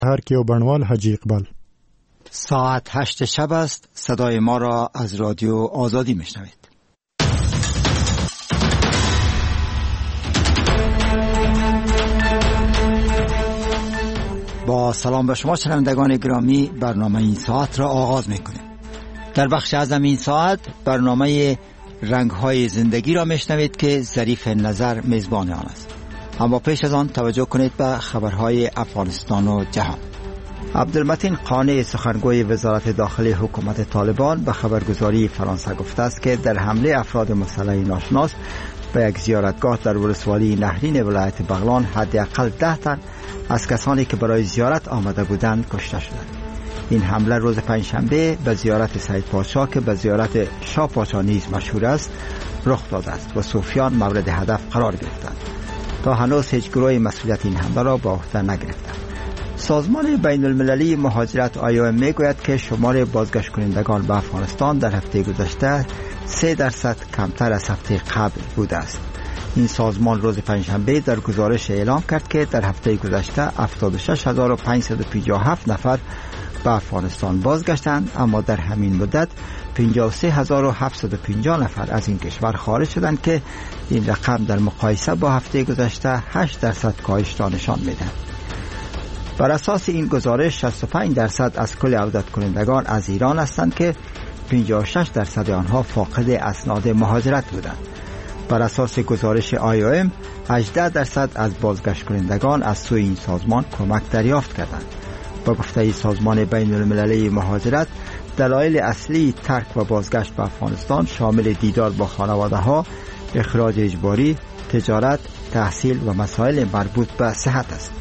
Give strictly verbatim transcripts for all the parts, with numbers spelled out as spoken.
هرکی و بنوال حاجی اقبال. ساعت هشت شب است. صدای ما را از رادیو آزادی میشنوید. با سلام به شما شنوندگان گرامی، برنامه این ساعت را آغاز میکنیم. در بخش اعظم این ساعت برنامه رنگ‌های زندگی را میشنوید که ظریف نظر میزبان آن است. اما پیش از آن توجه کنید به خبرهای افغانستان و جهان. عبدالمتین قانع سخنگوی وزارت داخلی حکومت طالبان به خبرگزاری فرانسه گفته است که در حمله افراد مسلح ناشناس به یک زیارتگاه در ولسوالی نهرین ولایت بغلان حداقل ده تن از کسانی که برای زیارت آمده بودند کشته شدند. این حمله روز پنجشنبه به زیارت سید پادشاه که به زیارت شاه پادشاه نیز مشهور است رخ داده است و صوفیان مورد هدف قرار گرفتند. تا هنوز هیچ گروهی مسئولیت این حمله را به عهده نگرفته. سازمان بین المللی مهاجرت آی او ام میگوید که شمار بازگشت کنندگان به افغانستان در هفته گذشته سه درصد کمتر از هفته قبل بوده است. این سازمان روز پنجشنبه در گزارش اعلام کرد که در هفته گذشته هفتاد و شش هزار و پانصد و پنجاه و هفت نفر به افغانستان بازگشتند، اما در همین مدت پنجاه و سه هزار و هفتصد و پنجاه نفر از این کشور خارج شدند که این رقم در مقایسه با هفته گذشته هشت درصد کاهش نشان می‌دهد. بر اساس این گزارش شصت و پنج درصد از کل عودت کنندگان از ایران هستند که پنجاه و شش درصد آنها فاقد اسناد مهاجرت بودند. بر اساس گزارش آی او ام هجده درصد از بازگشت کنندگان از سوی این سازمان کمک دریافت کردند. با گفته سازمان بین المللی مهاجرت، دلایل اصلی ترک و بازگشت به افغانستان شامل دیدار با خانواده ها، اخراج اجباری، تجارت، تحصیل و مسائل مربوط به صحت است.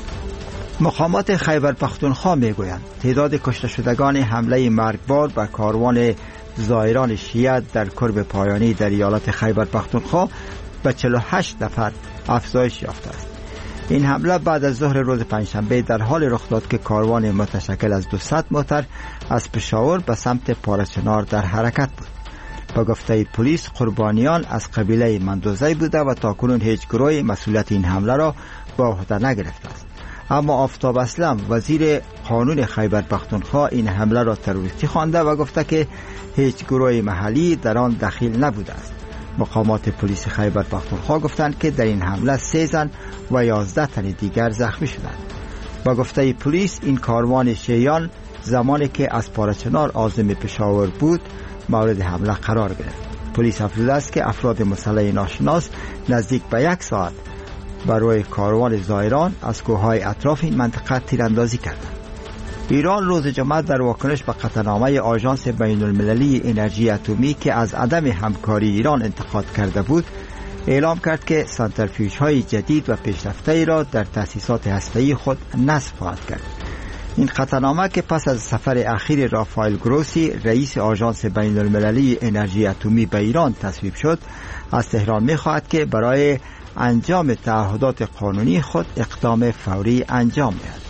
مقامات خیبر پختونخوا میگویند تعداد کشته شدگان حمله مرگبار به کاروان زائران شیعه در قرب پایانی در ایالت خیبر پختونخوا به چهل و هشت نفر افزایش یافته است. این حمله بعد از ظهر روز پنجشنبه در حال رخ داد که کاروان متشکل از دویست موتر از پشاور به سمت پارچنار در حرکت بود. با گفته پلیس قربانیان از قبیله مندوزی بوده و تاکنون هیچ گروهی مسئولیت این حمله را به عهده نگرفته است. اما آفتاب اسلم وزیر قانون خیبر پختونخوا این حمله را تروریستی خوانده و گفته که هیچ گروه محلی در آن دخیل نبوده است. مقامات پلیس خیبر پختونخوا گفتند که در این حمله سه زن و یازده تن دیگر زخمی شدند. با گفته پلیس این کاروان شیعیان زمانی که از پارچنار عازم پشاور بود مورد حمله قرار گرفت. پلیس افزوده است که افراد مسلح ناشناس نزدیک به یک ساعت بر روی کاروان زائران از کوههای اطراف این منطقه تیراندازی کردند. ایران روز جمعه در واکنش به قطعنامه آژانس بین المللی انرژی اتمی که از عدم همکاری ایران انتقاد کرده بود اعلام کرد که سانتریفیوژهای جدید و پیشرفته را در تأسیسات هسته‌ای خود نصب خواهد کرد. این قطعنامه که پس از سفر اخیر رافائل گروسی رئیس آژانس بین المللی انرژی اتمی به ایران تصویب شد، از تهران می‌خواهد که برای انجام تعهدات قانونی خود اقدام فوری انجام دهد.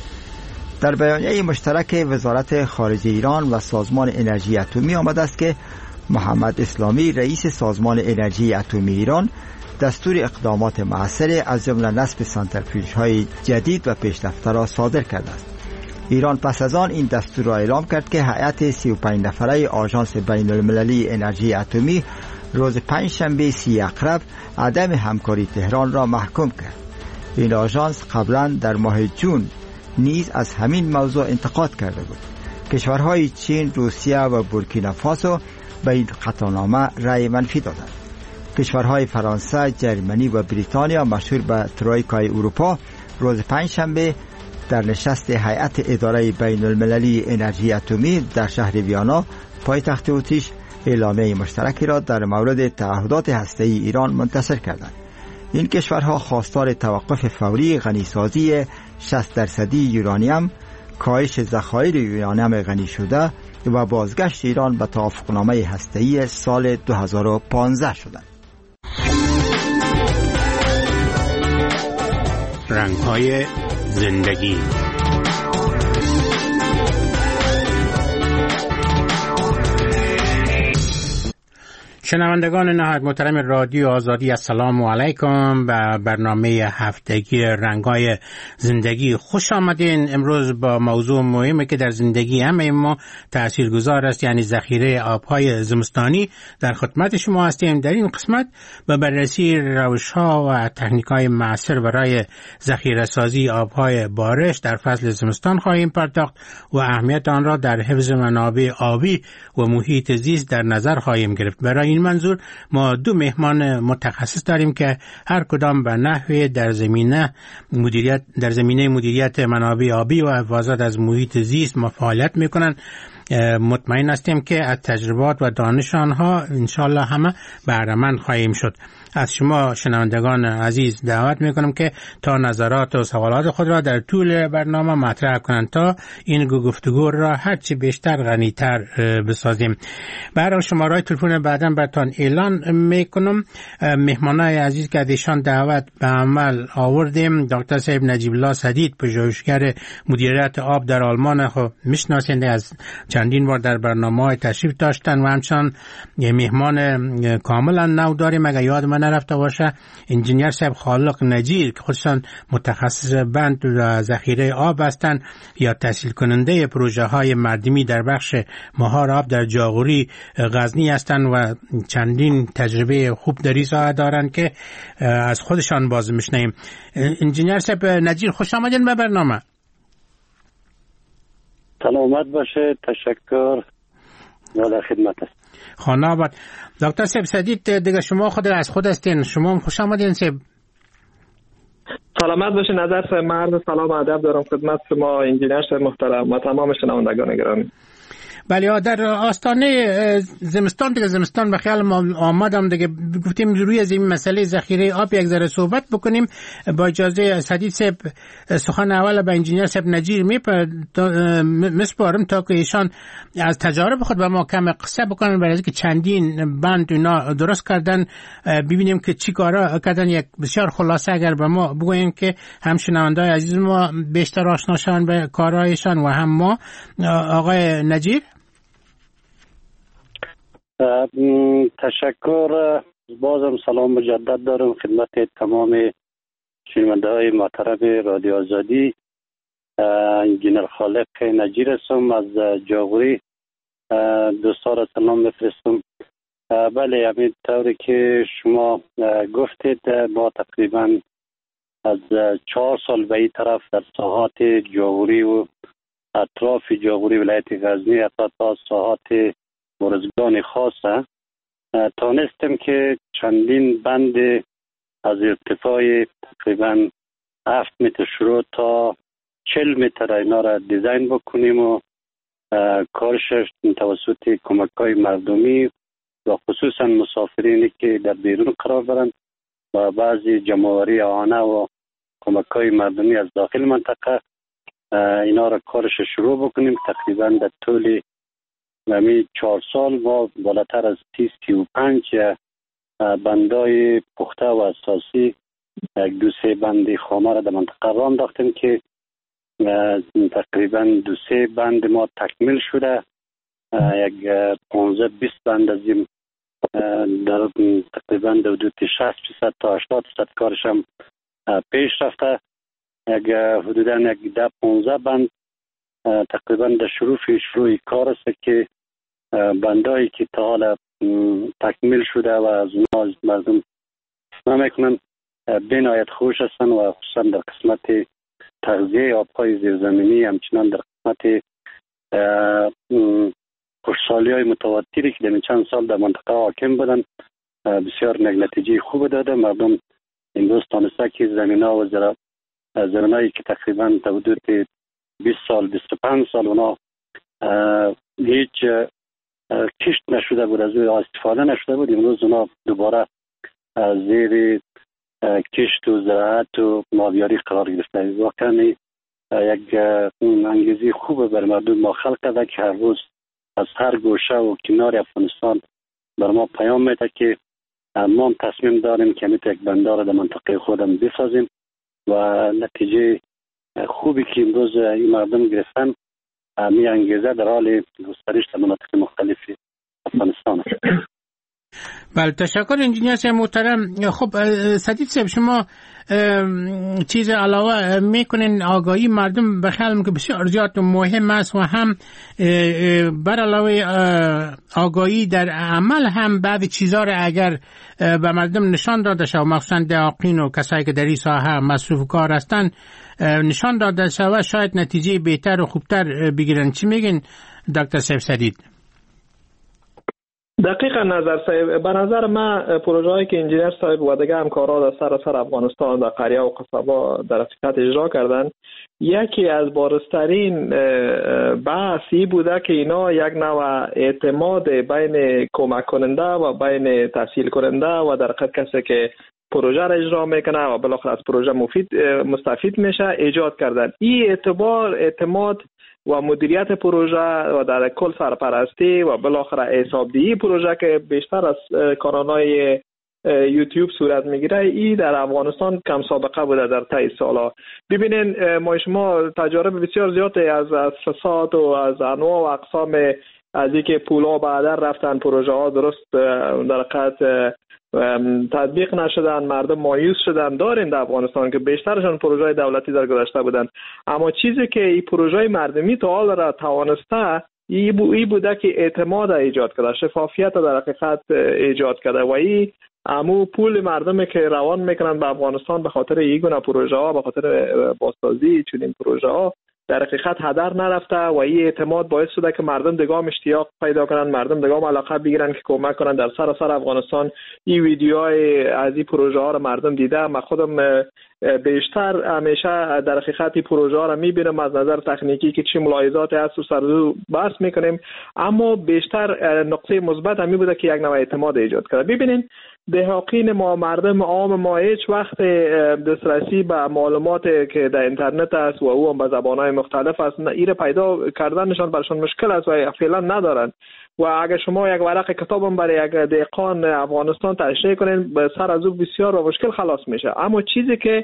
در بیانیه مشترک وزارت خارجه ایران و سازمان انرژی اتمی آمده است که محمد اسلامی رئیس سازمان انرژی اتمی ایران دستور اقدامات مؤثر از جمله نصب سانتریفیوژهای جدید و پیشرفته را صادر کرده است. ایران پس از آن این دستور را اعلام کرد که هیئت سی و پنج نفره آژانس بین المللی انرژی اتمی روز پنجشنبه سی اقرب عدم همکاری تهران را محکوم کرد. این آژانس قبلا در ماه جون نیز از همین موضوع انتقاد کرده بود. کشورهای چین، روسیه و بورکینافاسو به این قطعنامه رأی منفی دادند. کشورهای فرانسه، جرمنی و بریتانیا مشهور به ترویکای اروپا روز پنجشنبه در نشست هیئت اداره بین المللی انرژی اتمی در شهر ویانا پایتخت اتریش اعلامیه مشترکی را در مورد تعهدات هسته‌ای ایران منتشر کردند. این کشورها خواستار توقف فوری غنیسازی شصت درصدی یورانیم، کاهش ذخایر یورانیم غنی شده و بازگشت ایران به توافقنامه هسته‌ای سال دو هزار و پانزده شدند. رنگ‌های زندگی. شنوندگان نهایت محترم رادیو آزادی، السلام علیکم. به برنامه هفتگی رنگ‌های زندگی خوش آمدین. امروز با موضوع مهمی که در زندگی همه ما تاثیرگذار است، یعنی ذخیره آب‌های زمستانی، در خدمت شما هستیم. در این قسمت به بررسی روش‌ها و تکنیک‌های معاصر برای ذخیره سازی آب‌های بارش در فصل زمستان خواهیم پرداخت و اهمیت آن را در حفظ منابع آبی و محیط زیست در نظر خواهیم گرفت. برای این منظور ما دو مهمان متخصص داریم که هر کدام به نحوی در زمینه مدیریت در زمینه مدیریت منابع آبی و حفاظت از محیط زیست فعالیت میکنند. مطمئن هستیم که از تجربات و دانش آنها انشالله همه بهره مند خواهیم شد. از شما شنوندگان عزیز دعوت میکنم که تا نظرات و سوالات خود را در طول برنامه مطرح کنند تا این گفتگو را هرچی بیشتر غنی‌تر بسازیم. برای شماره تلفن بعداً براتون اعلان میکنم. مهمانای عزیز که ازشان دعوت به عمل آوردیم، دکتر صاحب نجیب الله سدید، پژوهشگر مدیریت آب در آلمان، خب میشناسید، از چندین بار در برنامه‌های تشریف داشتن و همچنان مهمان کاملا نو داریم. اگر یاد من نرفته باشه، انجینیر صاحب خالق نجیر که خودشان متخصص بند و ذخیره آب هستند یا تحصیل کننده پروژه های مردمی در بخش مهار آب در جاغوری غزنی هستند و چندین تجربه خوب در این ساحه دارند که از خودشان باز میشنیم. انجینیر صاحب نجیر، خوش آمدین به برنامه. سلامت باشه، تشکر، در خدمت است. خانه آباد. دکتر صاحب سدید، دیگه شما خود از خود هستین، شما هم خوش آمدین. صاحب سلامت باشه. نظر صاحب، مرد سلام و ادب دارم خدمت شما انجینیر صاحب محترم و تمام شنوندگان گرامی. بله، در آستانه زمستان دیگه، زمستان به خیال ما آمدم دیگه، گفتیم روی از این مسئله ذخیره آب یک ذره صحبت بکنیم. با اجازه سدید صاحب سخن اول به انجینیر صاحب نجیر میسپارم تا که ایشان از تجارب خود به ما کم قصه بکنن، برای اینکه چندین بند اینا درست کردن، ببینیم که چی کارا کردن. یک بسیار خلاصه اگر به ما بگوین که هم شنوندای عزیز ما بیشتر آشنا شون به کارهایشان و هم ما. آقای نجیر. تشکر. بازم سلام مجدد دارم خدمت تمام شنونده‌های محترم رادیو آزادی. انجینیر خالق نجیر هستم از جاغوری. دوستا را سلام میفرستم. بله، همین طوری که شما گفتید، ما تقریبا از چهار سال به این طرف در ساحات جاغوری و اطراف جاغوری ولایت غزنی، حتی تا ساحات برزگان خاصه، تانستیم که چندین بند از ارتفاع تقریبا هفت متر شروع تا چل متر اینا را دیزاین بکنیم و کارش توسط کمک‌های مردمی و خصوصا مسافرینی که در بیرون قرار دارند و بعضی جمع‌آوری آهنه و کمک‌های مردمی از داخل منطقه، اینا را کارش شروع بکنیم. تقریبا در طول همی چهار سال ما بالاتر از سی سی و پنج بندای پخته و اساسی، یک دو سه بند خامه را در منطقه را انداختیم که تقریبا دو سه بند ما تکمیل شده. یک پانزده بیست بند از این در تقریبا در حدود شصت فیصد تا هشتاد فیصد کارش هم پیش رفته. یک حدودا یک ده پانزده بند تقریبا در شروع شروع کار است که بندایی که تا حالا تکمیل شده و از اونها مردم استفاده میکنن بنایت خوش هستن و خصوصا در قسمت تغذیه آبهای زیرزمینی، همچنان در قسمت خوشحالی های متواتری که در چند سال در منطقه حاکم بودن بسیار نتیجه خوب داده. مردم امروز تانسته که زمین ها و زمینایی که تقریبا تا حدود بیست سال بیست و پنج سال اونا هیچ کشت نشده بود، از او استفاده نشده بود، امروز اونا دوباره زیر کشت و زراعت و ماهیاری قرار گرفته. واقعا یک انگیزه خوبه بر مردم ما خلق کرده که هر روز از هر گوشه و کنار افغانستان بر ما پیام میده که ما تصمیم داریم که میتونه یک بندار در منطقه خودم بسازیم و نتیجه خوبی که امروز این مردم گرفتن می انگیزه در حال گسترش در مناطق مختلف افغانستان است. بله تشکر انجینیر صاحب محترم. خب سدید صاحب شما چیز علاوه میکنین آگاهی مردم به خیال که بسیار زیاد مهم است و هم بر علاوه آگاهی در عمل هم بعضی چیزا را اگر به مردم نشان داده شود مخصوصا دقیقین و کسایی که در این ساحه مصروف کار هستند نشان داده شود شاید نتیجه بهتر و خوبتر بگیرن. چی میگین دکتر صاحب سدید؟ دقیقا نظر صاحب، به نظر من پروژه هایی که انجینیر صاحب و دیگه همکارا در سراسر افغانستان در قریه و قصبا در حقیقت اجرا کردن، یکی از بارزترین بحثی بوده که اینا یک نوع اعتماد بین کمک کننده و بین تحصیل کننده و در حقیقت کسی که پروژه را اجرا میکنه و بالاخره از پروژه مفید مستفید میشه ایجاد کردن. این اعتبار اعتماد و مدیریت پروژه و در کل سرپرستی و بالاخره حسابدهی پروژه که بیشتر از کانال‌های یوتیوب صورت میگیره، این در افغانستان کم سابقه بوده در طی سالا. ببینین ما شما تجارب بسیار زیادی از از فساد و از انواع و اقسام از اینکه پولا بعدا رفتن پروژه ها درست در حقیقت تطبیق نشدن، مردم مایوس شدن دارین در افغانستان که بیشترشون پروژه دولتی در گذشته بودن. اما چیزی که این پروژه مردمی تا حال را توانسته ای بوده که اعتماد ایجاد کرده، شفافیت در حقیقت ایجاد کرده و این امو پول مردمی که روان میکنن به افغانستان به خاطر این گونه پروژه ها، به خاطر بازسازی چنین پروژه ها در حقیقت هدر نرفته و این اعتماد باعث شده که مردم دیگه اشتیاق پیدا کنن، مردم دیگه علاقه بگیرن که کمک کنن. در سراسر افغانستان این ویدیوهای از این پروژه ها رو مردم دیده. من خودم بیشتر همیشه در حقیقت این پروژه ها رو میبینم از نظر تکنیکی که چه ملاحظاتی هست و سرزو بحث میکنیم، اما بیشتر نقطه مثبت هم بوده که یک نوع اعتماد ایجاد کرده. ببینین دهاقین ما، مردم عام ما هیچ وقت دسترسی به معلومات که در اینترنت است و او هم به زبانهای مختلف است ایره پیدا کردنشان برشان مشکل است و فعلا ندارن. و اگر شما یک ورق کتابم برای یک دهقان افغانستان تشریح کنین به سر از او بسیار و مشکل خلاص میشه. اما چیزی که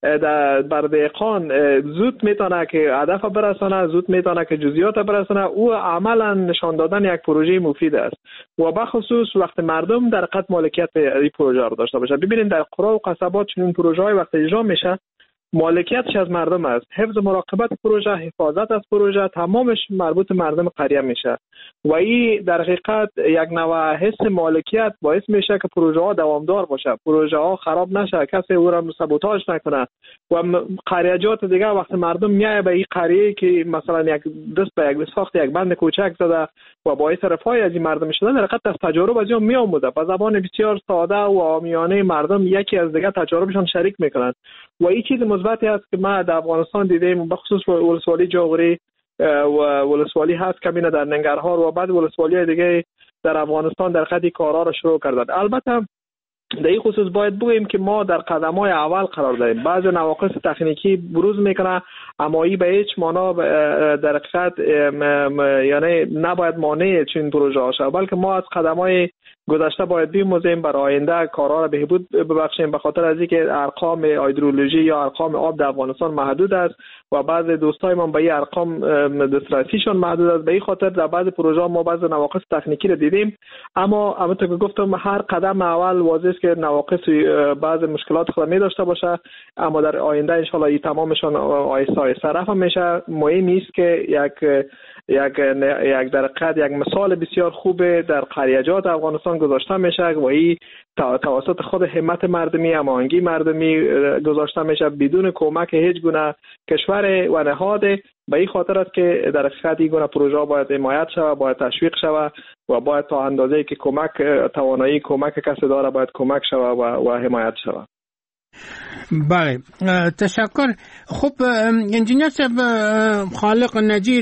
در بر دهقان زود میتونه که هدف برسانه، زود میتونه که جزئیات برسانه، او عملا نشان دادن یک پروژه مفید است و بخصوص وقت مردم در حقیقت مالکیت این پروژه رو داشته باشه. ببینید در قرا و قصبات چنین پروژه های وقت اجرا میشه مالکیتش از مردم است، حفظ مراقبت پروژه، حفاظت از پروژه تمامش مربوط مردم قریه میشه و این در حقیقت یک نوع حس مالکیت باعث میشه که پروژه ها دوامدار باشه، پروژه ها خراب نشه، کسی او را سابوتاژ نکنه و قریه‌جات دیگه وقت مردم میایه به این قریه که مثلا یک دست به یک ساخت یک بند کوچک زده و باعث رفاه از این مردم شده، در حقیقت از تجارب از اون میآموزه به زبان بسیار ساده و عامیانه مردم یکی از دیگه تجاربشون شریک میکنن و این چیز مثبتی است که ما در افغانستان دیدیم. بخصوص ولسوالی جاغوری و ولسوالی هست که در ننگرهار و بعد ولسوالی دیگه در افغانستان در خط کارا را شروع کردن. البته در این خصوص باید بگوییم که ما در قدم‌های اول قرار داریم. بعضی نواقص تکنیکی بروز میکنه اما این به هیچ معنا در حقیقت یعنی نباید مانع چنین پروژه ها شود، بلکه ما از قدم‌های گذشته باید بیاموزیم برای آینده کارا را بهبود ببخشیم، به خاطر از اینکه ارقام هیدرولوژی یا ارقام آب در افغانستان محدود است و بعضی دوستای ما به این ارقام دسترسیشون محدود است. به این خاطر در بعضی پروژه ها ما بعضی نواقص تکنیکی را دیدیم، اما همونطور که گفتم هر قدم اول واضح است که نواقص بعضی مشکلات خود می داشته باشه، اما در آینده ان شاء الله این تمامشون آهسته آهسته رفع میشه. مهم است که یک یک یک در حقیقت یک مثال بسیار خوبه در قریه‌جات افغانستان گذاشته میشه و این توسط خود همت مردمی، هماهنگی مردمی گذاشته میشه بدون کمک هیچ گونه کشور و نهاد. به این خاطر است که در حقیقت این گونه پروژه باید حمایت شود، باید تشویق شود و باید تا اندازه‌ای که کمک توانایی کمک کسی داره باید کمک شود و, و حمایت شود. بله تشکر. خب انجینیر صاحب خالق نجیر،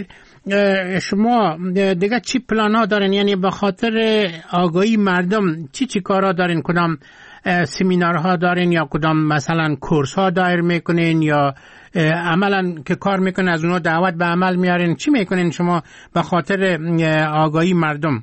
شما دیگه چی پلان ها دارین؟ یعنی به خاطر آگاهی مردم چی چی کارا دارین؟ کدام سمینارها دارین یا کدام مثلا کورس ها دایر میکنین یا عملا که کار میکنین از اونها دعوت به عمل میارین؟ چی میکنین شما به خاطر آگاهی مردم؟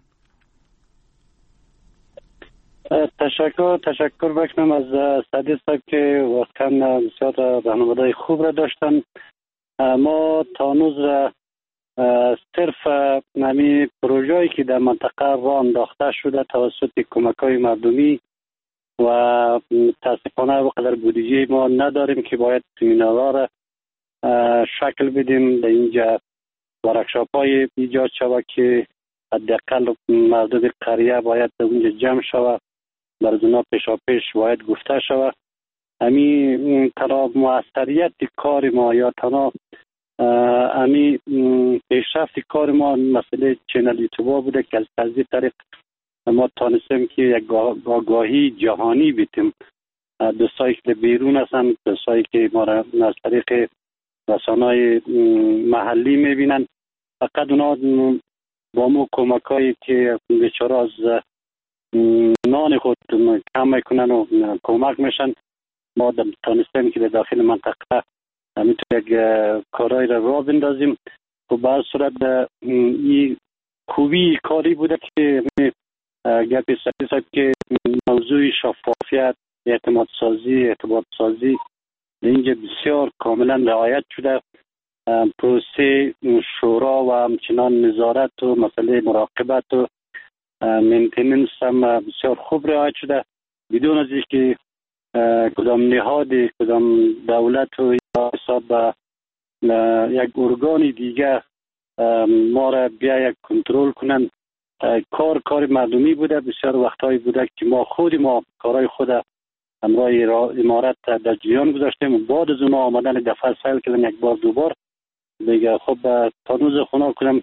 تشکر تشکر بکنم از سعدی صاحب که واقعا بسیار راهنمایی خوب را داشتن. ما تا هنوز صرف نمی پروژه‌ای که در منطقه راه انداخته شده توسط کمک‌های مردمی و متاسفانه وقدر بودجه ما نداریم که باید سمینارها را شکل بدیم. در اینجا ورکشاپ‌های ایجاد شود که حداقل مردم قریه باید در اونجا جمع شود، بر اونا پیشا پیش باید گفته شود. همین تنها موثریت کار ما یا تنها همین پیشرفت کار ما مسئله چینل یوتیوب بوده که از این طریق ما تانستیم که یک آگاهی جهانی بیتیم. دوستایی که بیرون هستن، دوستایی که ما را از طریق رسانه‌های محلی میبینن، فقط اونا با مو کمکایی که بیچاره از نان خود کم میکنن و کمک میشن، ما تانستیم که در داخل منطقه همینطور یک کارهای را راه بندازیم. و به هر صورت این خوبی کاری بوده که گپی صاحب که موضوع شفافیت، اعتماد سازی، ارتباط سازی اینجا بسیار کاملا رعایت شده. پروسه شورا و همچنان نظارت و مسئله مراقبت و مینتیننس هم بسیار خوب رعایت شده، بدون از اینکه کدام نهاد، کدام دولت و یا حساب یک ارگان دیگه ما را بیا یک کنترل کنن. کار کار مردمی بوده. بسیار وقتایی بوده که ما خود ما کارهای خود همراه امارت در جریان گذاشتیم و بعد از اون آمدن دفعه سیل کردن یک بار دو بار دیگه. خب تانوز خونا کنم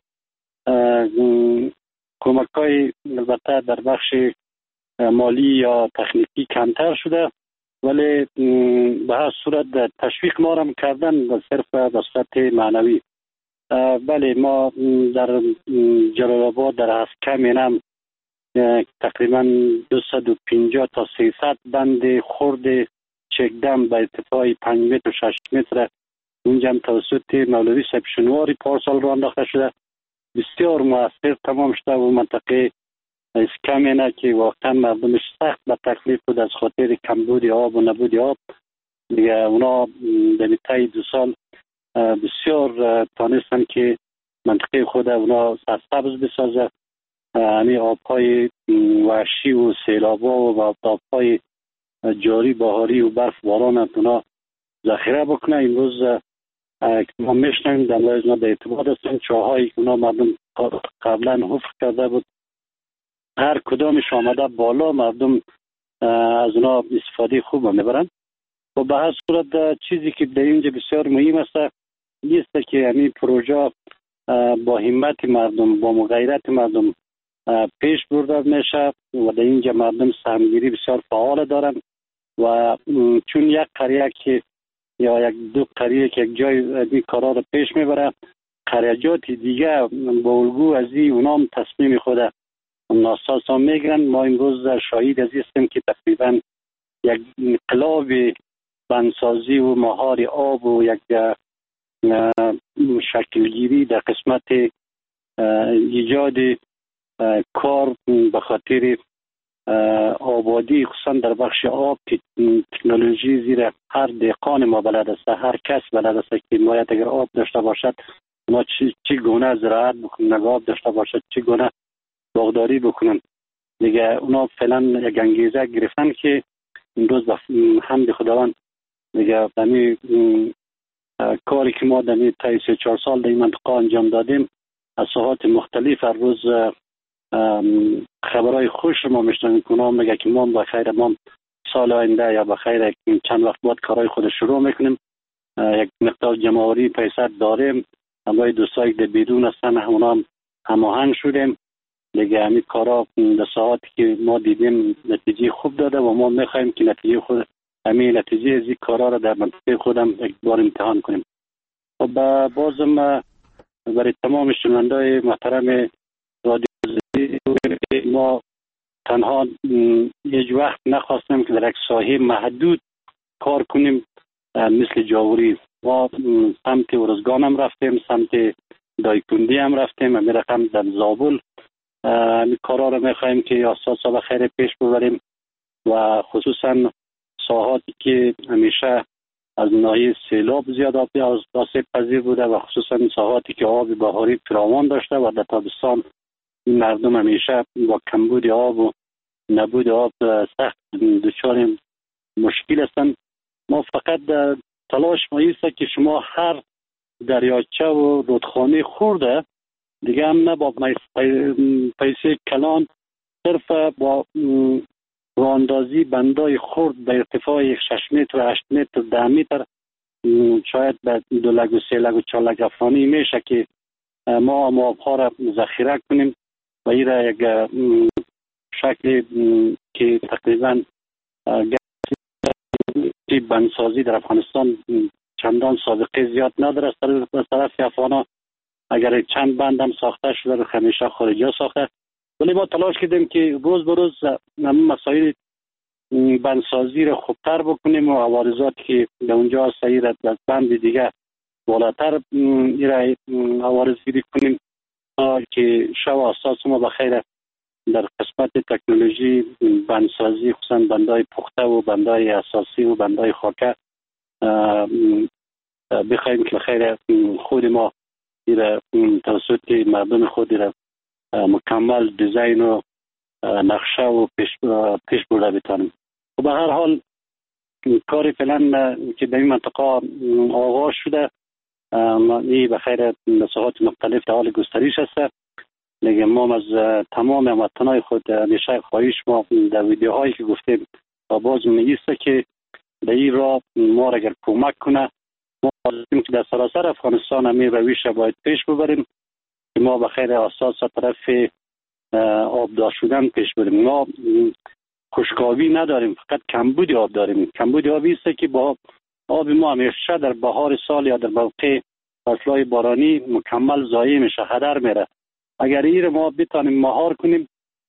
کمکای البته در بخش مالی یا تکنیکی کمتر شده، ولی به هر صورت تشویق ما را کردن صرف به صورت معنوی. بله ما در جلال آباد در اسکم هم تقریبا دویست و پنجاه تا سیصد بند خرد چکدم به ارتفاع پنج متر و شش متر اونجا هم توسط مولوی صاحب شنواری پارسال را انداخته شده. بسیار مؤثر تمام شده و منطقه اسکم اینه که واقعا مردمش سخت به تکلیف بود از خاطر کمبود آب و نبود آب. دیگه اونا در طی دو سال بسیار تانستن که منطقه خود اونا سرسبز بسازه. همین آبهای وحشی و سیلابا و آبهای جاری بهاری و برف باران اونا ذخیره بکنه. امروز ما میشنیم در لایز ما در ارتباط هستیم، چاهایی که اونا مردم قبلا حفر کرده بود هر کدامش آمده بالا، مردم از اونا استفاده خوب میبرن. و به هر صورت چیزی که در اینجا بسیار مهم است نیست که همین پروژه با همت مردم، با مغایرت مردم پیش برده میشه و در اینجا مردم سهمگیری بسیار فعال دارن و چون یک قریه که یا یک دو قریه که یک جای این کارا رو پیش میبره، قریجات دیگه با الگو از این اونام تصمیم خود ناساس ها میگیرن. ما امروز شاهد از هستیم که تقریبا یک انقلاب بندسازی و مهار آب و یک شکلگیری در قسمت ایجاد کار به خاطر آبادی خصوصا در بخش آب که تکنولوژی زیر هر دهقان ما بلد است، هر کس بلد است که باید اگر آب داشته باشد ما چی, چی گونه زراعت بکنن، اگر آب داشته باشد چی گونه باغداری بکنن. دیگه اونا فعلا یک انگیزه گرفتن که این روز به حمد خداوند دیگه دمی کاری که ما دمی تا سه چهار سال در این منطقه انجام دادیم از ساحات مختلف هر روز خبرهای خوش ما میشنویم که اونا میگه که ما بخیر ما سال آینده یا بخیر چند وقت بعد کارهای خود شروع میکنیم، یک مقدار جمعوری پیسر داریم، همراه دوستایی که بیرون هستن اونا هم هماهنگ شدیم دیگه. همین کارا در ساعاتی که ما دیدیم نتیجه خوب داده و ما میخوایم که نتیجه خود همین نتیجه از این کارا را در منطقه خودم یک بار امتحان کنیم. و بازم برای تمام شنونده‌های محترم رادیو آزادی، ما تنها هیچ وقت نخواستیم که در یک ساحه محدود کار کنیم مثل جاوری. ما سمت ارزگان هم رفتیم، سمت دایکندی هم رفتیم، همین رقم در زابل همین کارا رو میخواییم که اساسا به خیر پیش ببریم و خصوصا ساحاتی که همیشه از ناحیه سیلاب زیاد آسیب پذیر بوده و خصوصا این ساحاتی که آب بهاری فراوان داشته و در تابستان مردم همیشه با کمبود آب و نبود آب سخت دچار مشکل هستند. ما فقط تلاش ما ایست که شما هر دریاچه و رودخانه خورده دیگه هم نه با پیسه کلان، صرف با راندازی بندای خورد به ارتفاع یک شش متر و هشت متر ده متر شاید به دو لگ و سه لگ و چهار لگ افغانی میشه که ما آبها را ذخیره کنیم و این را یک شکل که تقریبا بندسازی در افغانستان چندان سابقه زیاد نداره از طرف افغانا. اگر چند بند هم ساخته شده رو همیشه خارجی ها ساخته، ولی ما تلاش کردیم که روز به روز مسائل بندسازی رو خوبتر بکنیم و عوارضات که به اونجا سعی را از بند دیگه بالاتر این عوارض گیری کنیم تا که شو اساس ما بخیر در قسمت تکنولوژی بندسازی خصوصا بندهای پخته و بندهای اساسی و بندهای خاکه بخوایم که خیر خود ما این توسط مردم خود را مکمل دیزاین و نقشه و پیش, پیش برده بتانیم. و به هر حال کاری فعلا که در این منطقه آغاز شده این بخیر مساحات مختلف در حال گسترش هست، لیکن ما از تمام هموطنان خود همیشه خواهش ما در ویدیوهایی که گفتیم و باز میگیسته که در این راه ما را اگر کمک کنه ما لازم که در سراسر افغانستان همین رویش باید پیش ببریم که ما بخیر اساس طرف آبدار شدن پیش بریم. ما خشکابی نداریم، فقط کمبود آب داریم. کمبود آبی است که با آب ما همیشه در بهار سال یا در موقع فصلهای بارانی مکمل ضایع میشه، هدر میره. اگر این رو ما بتانیم مهار کنیم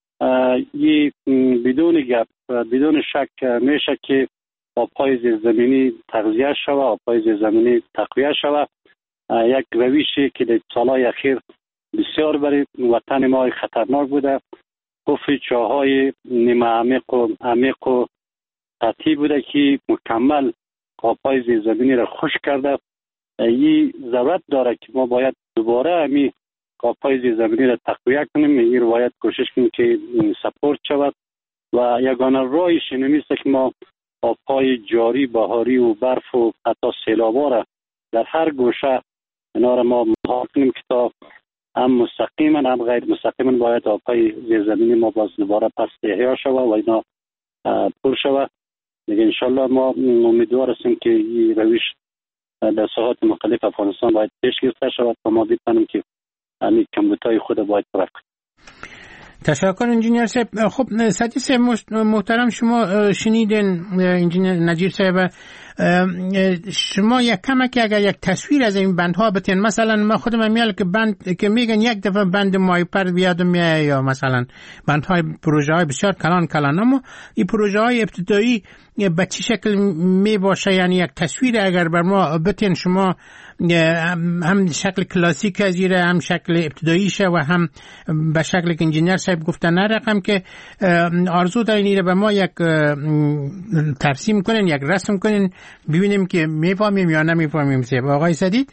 این بدون گپ بدون شک میشه که آبهای زیرزمینی تغذیه شود، آبهای زیرزمینی تقویه شود. یک روشی که در سالهای اخیر بسیار برای وطن ما خطرناک بوده، حفر چاهای نیمه عمیق و عمیق و سطحی بوده که مکمل آبهای زیرزمینی را خشک کرده. این ضرورت داره که ما باید دوباره همین آبهای زیرزمینی را تقویه کنیم. این رو باید کوشش کنیم که سپورت شود و یگانه راهش این است که ما آبهای جاری، بهاری و برف و حتی سیلابا را در هر گوشه اینا را ما مهار کنیم که تا هم مستقیما هم غیر مستقیما باید آبهای زیرزمینی ما باز دوباره پس احیا شود و اینا پر شود. دیگه انشالله ما امیدوار هستیم که این روش در ساحات مختلف افغانستان باید پیش گرفته شود تا ما بتوانیم که همین کمبودهای خود باید پر کنیم. تشکر انجینیر صاحب. خب سادی صاحب محترم، شما شنیدین انجینیر نجیر صاحب، شما یک کمک اگر یک تصویر از این بندها بتین، مثلا ما خودم میال که بند که میگن یک دفعه بند مایپر بیاد میاد یا مثلا بندهای پروژه های بسیار کلان کلان، اما این پروژه های ابتدایی به چه شکل می باشه؟ یعنی یک تصویر اگر بر ما بتین شما هم شکل کلاسیک از ایره هم شکل ابتداییشه و هم به شکل که انجینیر صاحب گفتن رقم که آرزو دارین ایره به ما یک ترسیم کنین، یک رسم کنین ببینیم که میفهمیم یا نمیفهمیم. صاحب آقای سدید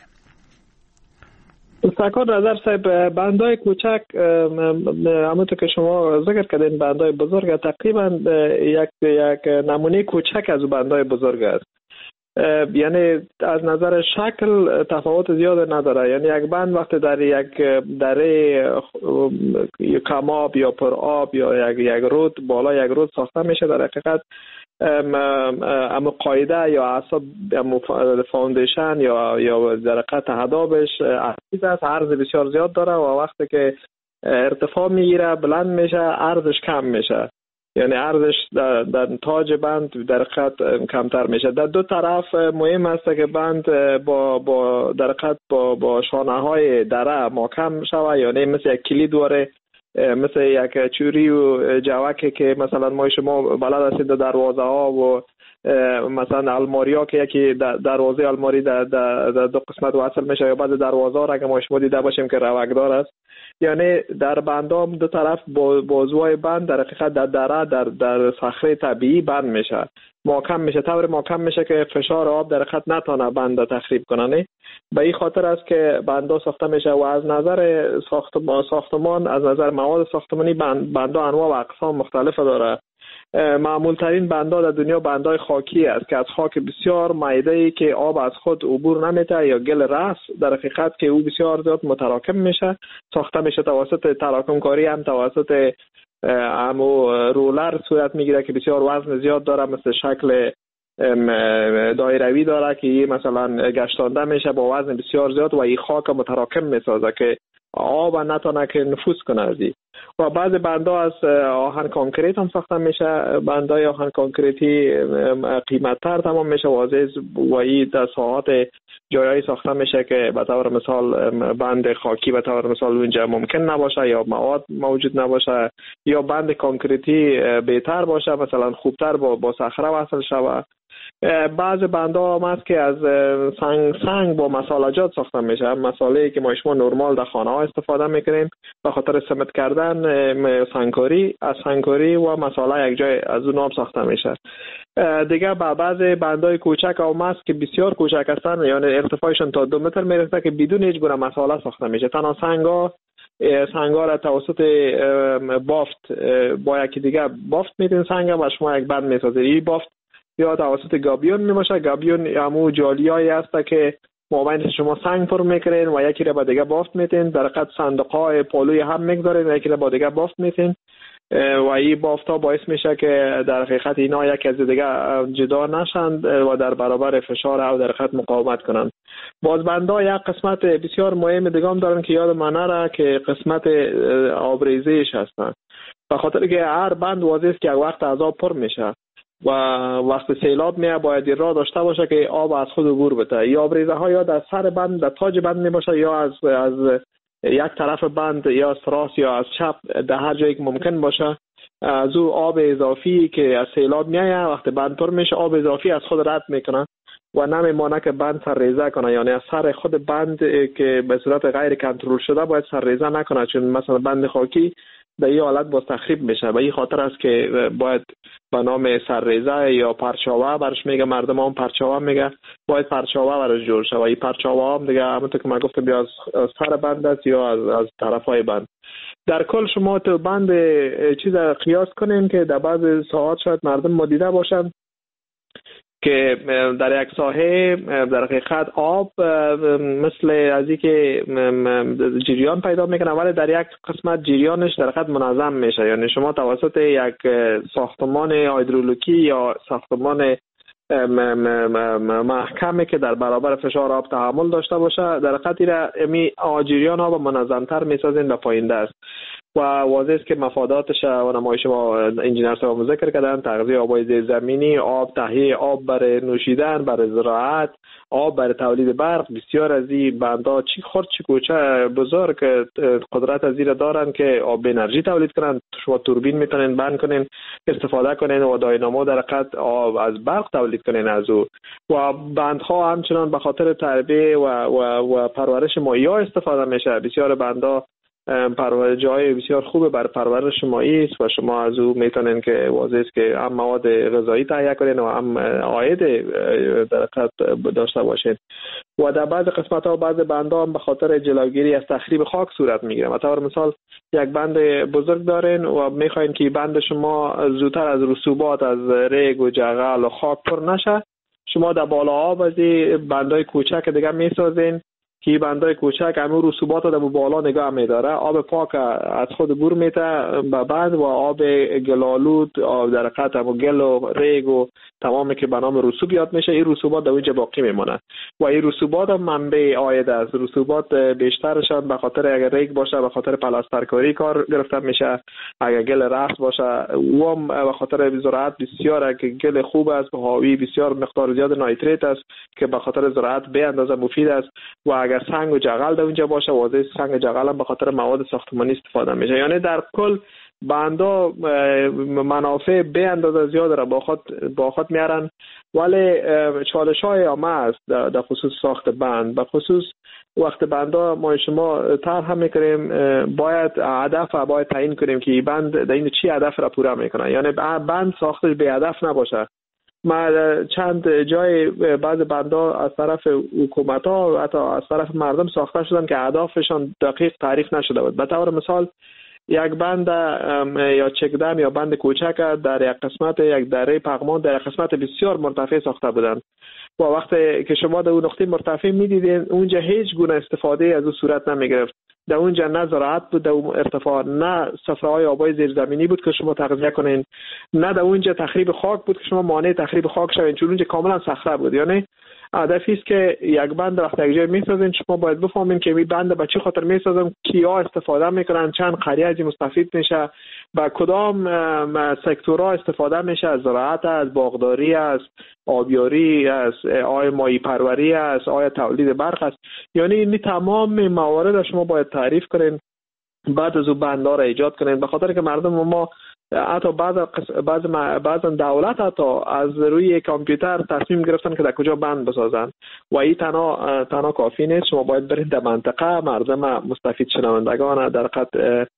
سکار نظر صاحب، بندای کوچک همونطور که شما ذکر کردین بندای بزرگ تقریبا یک یک نمونه کوچک از بندای بزرگ است. یعنی از نظر شکل تفاوت زیاد نداره. یعنی یک بند وقتی در یک دره کم آب یا پر آب یا یک یک رود بالا یک رود ساخته میشه، در حقیقت اما قاعده یا اعصاب فاوندیشن یا یا در حقیقت هدابش عزیز است، عرض بسیار زیاد داره و وقتی که ارتفاع میگیره بلند میشه عرضش کم میشه، یعنی عرضش در, در تاج بند در حقیقت کمتر میشه. در دو طرف مهم است که بند با با در حقیقت با با شانه های دره محکم شوه، یعنی مثل یک کلید واره مثل یک چوری و جوکه که مثلا ما شما بلد هستید دروازه ها و مثلا الماری ها که یکی دروازه الماری در دو قسمت وصل میشه یا بعد دروازه ها را که ما شما دیده باشیم که روکدار است، یعنی در بندام دو طرف بازوهای بند در حقیقت در دره در در صخره طبیعی بند میشه، محکم میشه، طور محکم میشه که فشار آب در حقیقت نتونه بند تخریب کنه. به این خاطر است که بندا ساخته میشه و از نظر ساختمان ساختمان از نظر مواد ساختمانی بند بندا انواع و اقسام مختلف داره. معمول ترین بندا در دنیا بندای خاکی است که از خاک بسیار میده‌ای که آب از خود عبور نمیته یا گل رس در حقیقت که او بسیار زیاد متراکم میشه، ساخته میشه توسط تراکم کاری هم توسط امو رولر صورت میگیره که بسیار وزن زیاد داره، مثل شکل دایروی داره که مثلا گشتانده میشه با وزن بسیار زیاد و این خاک متراکم میسازه که آب نتونه که نفوذ کنه از این. و بعض بندا از آهن کانکریت هم ساخته میشه، بندای آهن کانکریتی قیمت‌تر تمام میشه و عزیز و این در ساعات جایی ساخته میشه که به طور مثال بند خاکی به طور مثال اونجا ممکن نباشه یا مواد موجود نباشه یا بند کانکریتی بهتر باشه، مثلا خوبتر با با صخره وصل شود. بعض بندا هم هست که از سنگ سنگ با مسالجات ساخته میشه، مساله‌ای که ما شما نرمال در خانه ها استفاده میکنیم به خاطر سمت کردن سنگکاری، از سنگکاری و مساله یک جای از اون هم ساخته میشه. دیگه با بعض بندای کوچک هم هست که بسیار کوچک هستن، یعنی ارتفاعشون تا دو متر میرسه که بدون هیچ گونه مساله ساخته میشه. تنها سنگا سنگا را توسط بافت با یکی دیگه بافت میدین سنگ و شما یک بند میسازید. این بافت یا توسط گابیون میماشه. گابیون همون جالیایی هست که مابین شما سنگ پر میکنین و یکی را با دیگه بافت میتین، در حقیقت صندوق‌های پالوی هم میگذارین و یکی را با دیگه بافت میتین و این بافت ها باعث میشه که در حقیقت اینا یکی از دیگه جدا نشند و در برابر فشار او در حقیقت مقاومت کنند. بازبندا یک قسمت بسیار مهم دیگه هم دارن که یاد من نره که قسمت آبریزش هستن، به خاطر که هر بند واضح است که یک وقت از آب پر میشه و وقت سیلاب میاد باید راه داشته باشه که آب از خود عبور بده. یا آبریزه ها یا در سر بند در تاج بند میباشه یا از از یک طرف بند یا از راست یا از چپ در هر جایی که ممکن باشه. از او آب اضافی که از سیلاب میاد وقت بند پر میشه آب اضافی از خود رد میکنه و نمیمانه که بند سرریزه کنه، یعنی از سر خود بند که به صورت غیر کنترل شده باید سرریزه نکنه، چون مثلا بند خاکی در این حالت باز تخریب میشه. به این خاطر است که باید به نام سرریزه یا پرچاوه برش میگه، مردم هم پرچاوه میگه، باید پرچاوه برش جور شه و این پرچاوه هم دیگه همونطور که من گفتم بیا از سر بند است یا از از طرفای بند. در کل شما تو بند چیز قیاس کنین که در بعض ساعات شاید مردم ما دیده باشن که در یک ساحه در حقیقت آب مثل از این که جریان پیدا میکنه ولی در یک قسمت جریانش در حقیقت منظم میشه، یعنی شما توسط یک ساختمان هیدرولوژیکی یا ساختمان محکمی که در برابر فشار آب تحمل داشته باشه در حقیقت را امی جریان آب منظمتر میسازین و پایین است و واضح است که مفاداتش و نمایش ما انجینر صاحب ذکر کردن، تغذیه آبای زیرزمینی، آب، تهیه آب برای نوشیدن، برای زراعت، آب برای تولید برق. بسیار از این بندها چی خرد چی کوچه بزرگ قدرت از این دارن که آب انرژی تولید کنن. شما توربین میتونین بند کنین استفاده کنین و داینامو در حقیقت آب از برق تولید کنین از او. و بندها همچنان به خاطر تربیه و و, و پرورش ماهی‌ها استفاده میشه. بسیار بندها پرورش جای بسیار خوبه برای پرورش ماهی است و شما از او میتونین که واضح است که هم مواد غذایی تهیه کنین و هم عاید در حقیقت داشته باشین. و در بعض قسمت ها بعض بندها هم به خاطر جلوگیری از تخریب خاک صورت میگیره. مثلا مثال یک بند بزرگ دارین و میخواین که بند شما زودتر از رسوبات از ریگ و جغل و خاک پر نشه، شما در بالا آب از بندای کوچک دیگه میسازین که بندای کوچک همون رسوبات رو در بالا نگاه میداره، آب پاک از خود بور میته به بعد و آب گلالود آب در حقیقت همون گل و ریگ و تمامی که به نام رسوب یاد میشه این رسوبات در اونجا باقی میمونه و این رسوبات هم منبع عاید است. رسوبات بیشترشان به خاطر اگر ریگ باشه به خاطر پلاسترکاری کار گرفته میشه، اگر گل رس باشه و هم به خاطر زراعت بسیار که گل خوب است و حاوی بسیار مقدار زیاد نایتریت است که به خاطر زراعت به اندازه مفید است و اگر سنگ و جغل در اونجا باشه واضح سنگ و جغل هم به خاطر مواد ساختمانی استفاده میشه. یعنی در کل بندا منافع به اندازه زیاد را با خود با خود میارن، ولی چالش های هم است در خصوص ساخت بند. به خصوص وقت بندا ما شما طرح میکنیم باید هدف باید تعیین کنیم که این بند در این چی هدف را پورا میکنه، یعنی بند ساختش به هدف نباشه. ما چند جای بعض بندا از طرف حکومت ها و حتی از طرف مردم ساخته شدن که اهدافشان دقیق تعریف نشده بود. به طور مثال یک بند یا چکدم یا بند کوچک در یک قسمت یک دره پغمان در یک قسمت بسیار مرتفع ساخته بودند و وقتی که شما در اون نقطه مرتفع میدیدین اونجا هیچ گونه استفاده از اون صورت نمی گرفت. در اونجا نه زراعت بود در اون ارتفاع، نه صفراهای آبای زیرزمینی بود که شما تغذیه کنین، نه در اونجا تخریب خاک بود که شما مانع تخریب خاک شوین، چون اونجا کاملا صخره بود. یعنی هدفی است که یک بند وقتی یک جای میسازین شما باید بفهمین که این بند به چه خاطر میسازن، کیا استفاده میکنن، چند قریه از مستفید میشه، با کدام سکتورها استفاده میشه، از زراعت، از باغداری، از آبیاری، از آیا ماهی پروری است، آیا تولید برق است. یعنی این تمام موارد شما باید تعریف کنین بعد از اون بندها را ایجاد کنین، به خاطر که مردم ما حتی بعض بعض بعض دولت حتی از روی کامپیوتر تصمیم گرفتن که در کجا بند بسازن و این تنها تنها کافی نیست. شما باید برید در منطقه مردم مستفید شنوندگان در قد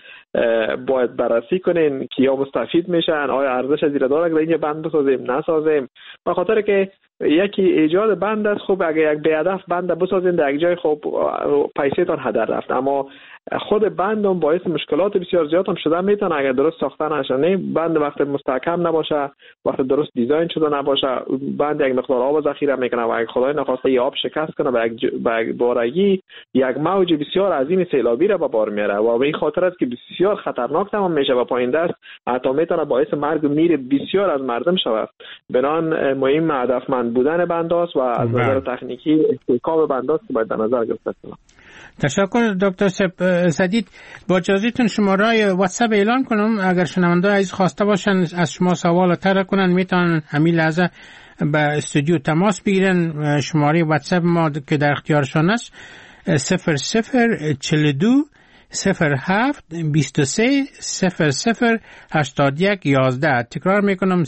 باید بررسی کنین که یا مستفید میشن، آیا ارزش از داره که اینجا بند بسازیم نسازیم. به خاطر که یکی ایجاد بند است، خب اگه یک به هدف بند بسازین در یک جای خب پیسه تان هدر رفت، اما خود بند هم باعث مشکلات بسیار زیاد هم شده میتونه اگر درست ساخته نشه. نه بند وقت مستحکم نباشه، وقت درست دیزاین شده نباشه، بند یک مقدار آب ذخیره میکنه و اگه خدای نخواسته آب شکست کنه به یک ج... بارگی یک موج بسیار عظیم سیلابی را به بار میاره و به این خاطر است که بسیار خطرناک تمام میشه و پایین دست حتی میتونه باعث مرگ و میر بسیار از مردم شود. بنان مهم هدفمند بودن بنداست و از نظر تکنیکی استحکام بنداست که باید در نظر گرفته شود. تشکر دکتر سدید. با اجازهتون شماره واتساپ اعلان کنم، اگر شنونده عزیز خواسته باشن از شما سوال طرح کنن میتونن همین لحظه به استودیو تماس بگیرن. شماره واتساپ ما که در اختیارشان است صفر صفر چهل و دو صفر هفت بیست و سه صفر صفر هشتاد یک یازده. تکرار میکنم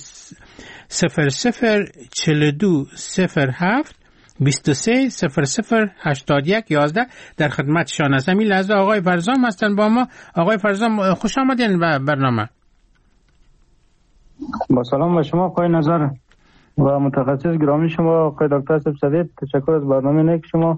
صفر صفر چهل و دو صفر هفت بیست و سه صفر صفر هشتاد یک یازده در خدمتشان است. همین لحظه آقای فرزام هستن با ما. آقای فرزام خوش آمدین به برنامه. با سلام به شما آقای نظر و متخصص گرامی شما آقای دکتر سدید. تشکر از برنامه نیک شما.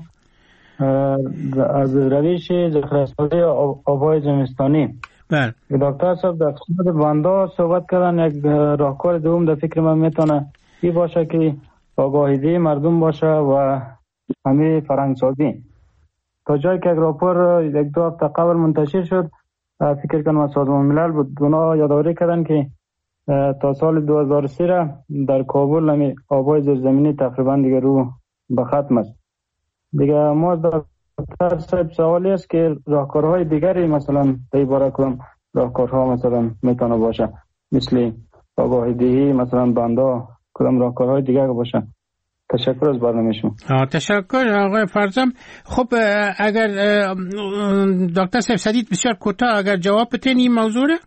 از روش ذخیره‌سازی آب‌های زمستانی بله دکتر صاحب در خصوص بندا صحبت کردن. یک راهکار دوم در فکر من میتونه این باشه که آگاهی مردم باشه و همه فرهنگسازی. تا جایی که یک راپور یک دو هفته قبل منتشر شد، فکر کنم سازمان ملل بود، اونا یادآوری کردن که تا سال دو هزار و سه را در کابل همین آبای زیرزمینی تقریبا دیگه رو به ختم است. دیگه ما دکتر صاحب سوالی است که راهکارهای دیگری مثلا عباره کنم راهکارها مثلا میتونه باشه مثل آگاهی دهی مثلا بندا کدام راهکارهای دیگر باشه. تشکر از برنامه شما. تشکر آقای فرزام. خب اگر دکتر سدید بسیار کوتاه اگر جواب بدین این موضوع را.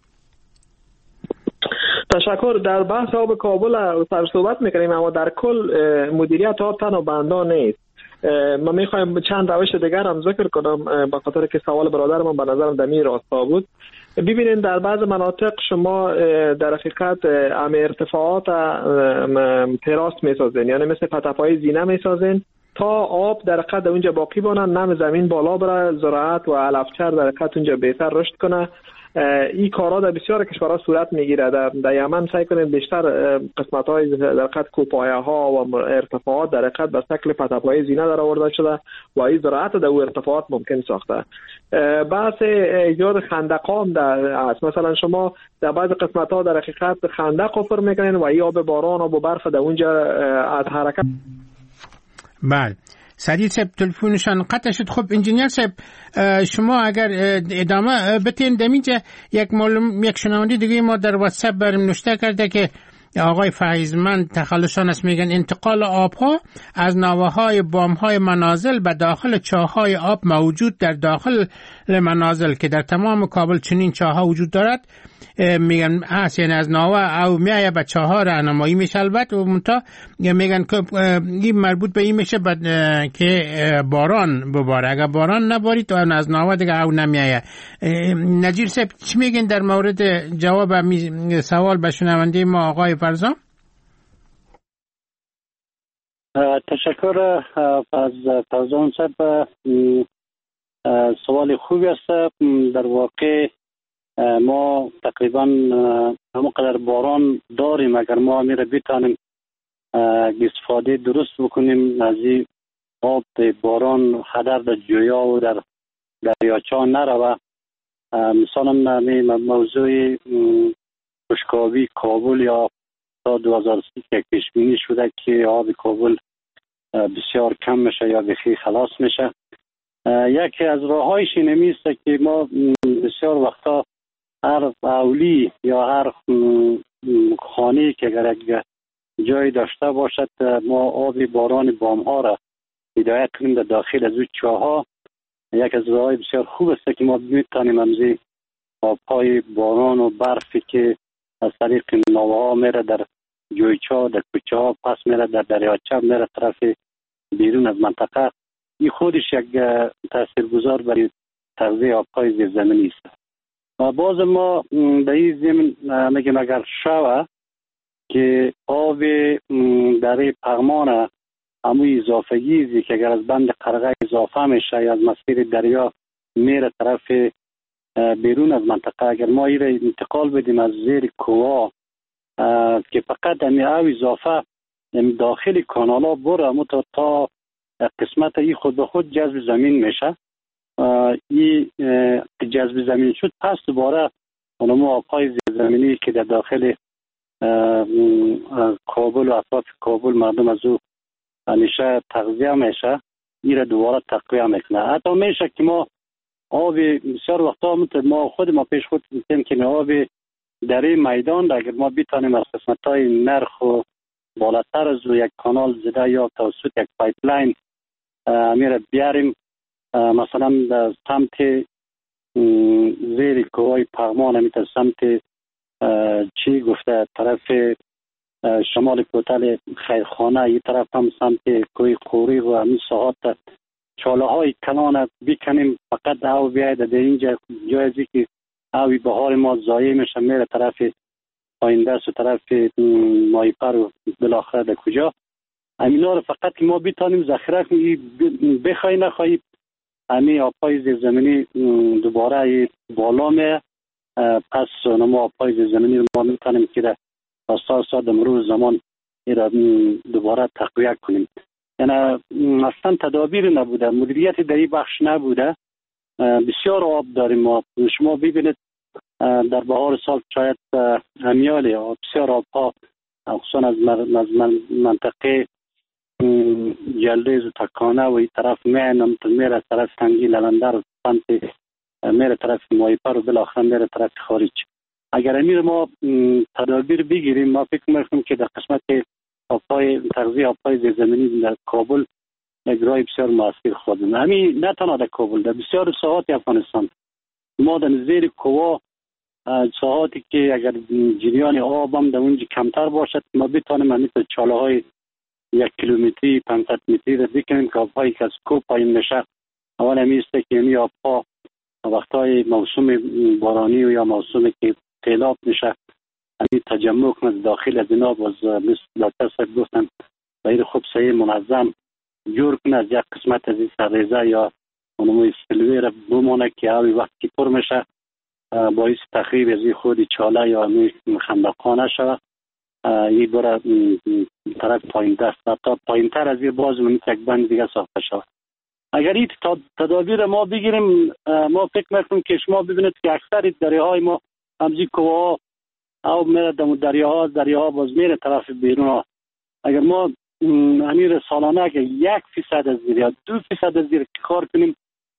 تشکر. در بحث آب کابل سر صحبت میکنیم اما در کل مدیریت آب تنها بندا نیست. من میخوایم چند روش دیگر هم ذکر کنم به خاطر که سوال برادر من به نظرم دمی راستا بود. ببینید در بعض مناطق شما در حقیقت ام ارتفاعات تراس میسازین، یعنی مثل پتپای زینه میسازین تا آب در حقیقت اونجا باقی بانه، نم زمین بالا بره، زراعت و علفچر در حقیقت اونجا بهتر رشد کنه. این کارا در بسیار کشورها صورت میگیره. در, در یمن سعی کنید بیشتر قسمت های در حقیقت کوپایه ها و ارتفاعات در حقیقت به شکل پتپای زینه در آورده شده و این زراعت در اون ارتفاعات ممکن ساخته. بحث ایجاد خندقام در است. مثلا شما در بعض قسمت ها در حقیقت خندق حفر میکنین و این آب باران و برف در اونجا از حرکت. بله سدید صاحب تلفنشان قطع شد. خب انجینیر صاحب شما اگر ادامه بتین دمینجا یک معلوم یک شنونده دیگه ما در واتساپ برام نوشته کرده که آقای فیضمند تخلصان است، میگن انتقال آبها از ناوه‌های بام‌های منازل به داخل چاه‌های آب موجود در داخل منازل که در تمام کابل چنین چاه‌ها وجود دارد، میگن هست، یعنی از ناوه او میایه به چاه‌ها راهنمایی میشه. البته و منتها میگن که این مربوط به این میشه که باران بباره، اگر باران نبارید تو از ناوه دیگه او نمیایه. نجیر صاحب چی میگن در مورد جواب سوال به شنونده ما آقای فرزان؟ تشکر از فرزان صاحب، سوال خوبی است. در واقع ما تقریبا همونقدر باران داریم، اگر ما میره بتانیم استفاده درست بکنیم از این آب باران هدر در جویا و در دریاچه نروه. مثلا موضوع خشکابی کابل یا تا دو هزار و سی که پیش بینی شده که آب کابل بسیار کم میشه یا بخی خلاص میشه. یکی از راههایش اینمی است که ما بسیار وقتا هر اولی یا هر خانه که اگر یک جای داشته باشد ما آب باران بام ها را هدایت کنیم در داخل از او چاها. یک از راههای بسیار خوب است که ما میتونیم امزی آبهای باران و برفی که از طریق ناوه ها میره در جویچا در کوچه ها پس میره در دریاچه میره طرف بیرون از منطقه، این خودش یک تاثیرگذار برای تغذیه آبهای زیرزمینی است. باز ما در این زمین میگیم اگر شوه که آب در پغمان همون اضافگیزی که اگر از بند قرغه اضافه میشه یا از مسیر دریا میره طرف بیرون از منطقه، اگر ما این را انتقال بدیم از زیر کوه که فقط همی او اضافه داخل کانال ها بره متا تا قسمت ای خود به خود جذب زمین میشه. این جذب زمین شد پس دوباره اونمو آبهای زیرزمینی که در داخل کابل و اطراف کابل مردم از او همیشه تغذیه میشه، این را دوباره تقویه میکنه. حتی میشه که ما آب بسیار وقتا ما خود ما پیش خود میتونیم که آب در این میدان اگر ما بیتانیم از قسمت های نرخ و بالاتر از یک کانال زده یا توسط یک پایپلاین میره بیاریم، مثلا در سمت زیر کوه پغمان میتونه سمت چی گفته طرف شمال کوتل خیرخانه، این طرف هم سمت کوی قوری و همین ساعت چاله های کلان بکنیم فقط او بیاید در اینجا جایزی که اوی بهار ما ضایع میشه میره طرف پایندست و طرف مایپر و بالاخره در کجا همینا رو فقط که ما بیتانیم ذخیره کنیم بخوای نخوایی همین آبهای زیرزمینی دوباره بالا میه. پس ما آبهای زیرزمینی رو ما میتونیم که در آستا آستا در مرور زمان دوباره تقویه کنیم. یعنی اصلا تدابیر نبوده، مدیریت در این بخش نبوده. بسیار آب داریم ما، شما ببینید در بهار سال شاید همیالی بسیار آب ها خصوصا از منطقه جلدیز و تکانه و این طرف معنم میره طرف تنگی لندر و سمت میره طرف مایپر و بالاخره میره طرف خارج. اگر امیر ما تدابیر بگیریم ما فکر میکنم که در قسمت آبهای تغذیه آبهای زیرزمینی در کابل اجرای بسیار موثر خواهد. همین نه تنها در کابل، در بسیار ساحات افغانستان ما در زیر کوه ساحاتی که اگر جریان آب هم در اونجا کمتر باشد ما بتانیم همین چاله های یک کیلومتری پانصد متری را بکنیم که آبهایی که از کوه پایین میشه اول همین است که همین آبها وقتهای موسم بارانی و یا موسم که سیلاب میشه همین تجمع کنه داخل از اینا باز مثل دکتر صاحب گفتن باید خوب صحیح منظم جور کنه از یک قسمت از این سرریزه یا اونموی سلوی را بمانه که اوی وقتی پر میشه باعث تخریب از این خودی چاله یا همین خندقانه شود این برای طرف پایین دست تا پایین تر از این باز منی یک بند دیگه ساخته شود. اگر این تدابیر ما بگیریم ما فکر میکنم که شما ببینید که اکثر دریاهای ما همزی کوه ها او میره در دریاها دریاها باز میره طرف بیرون ها. اگر ما همین سالانه که یک فیصد از زیر یا دو فیصد از زیر کار کنیم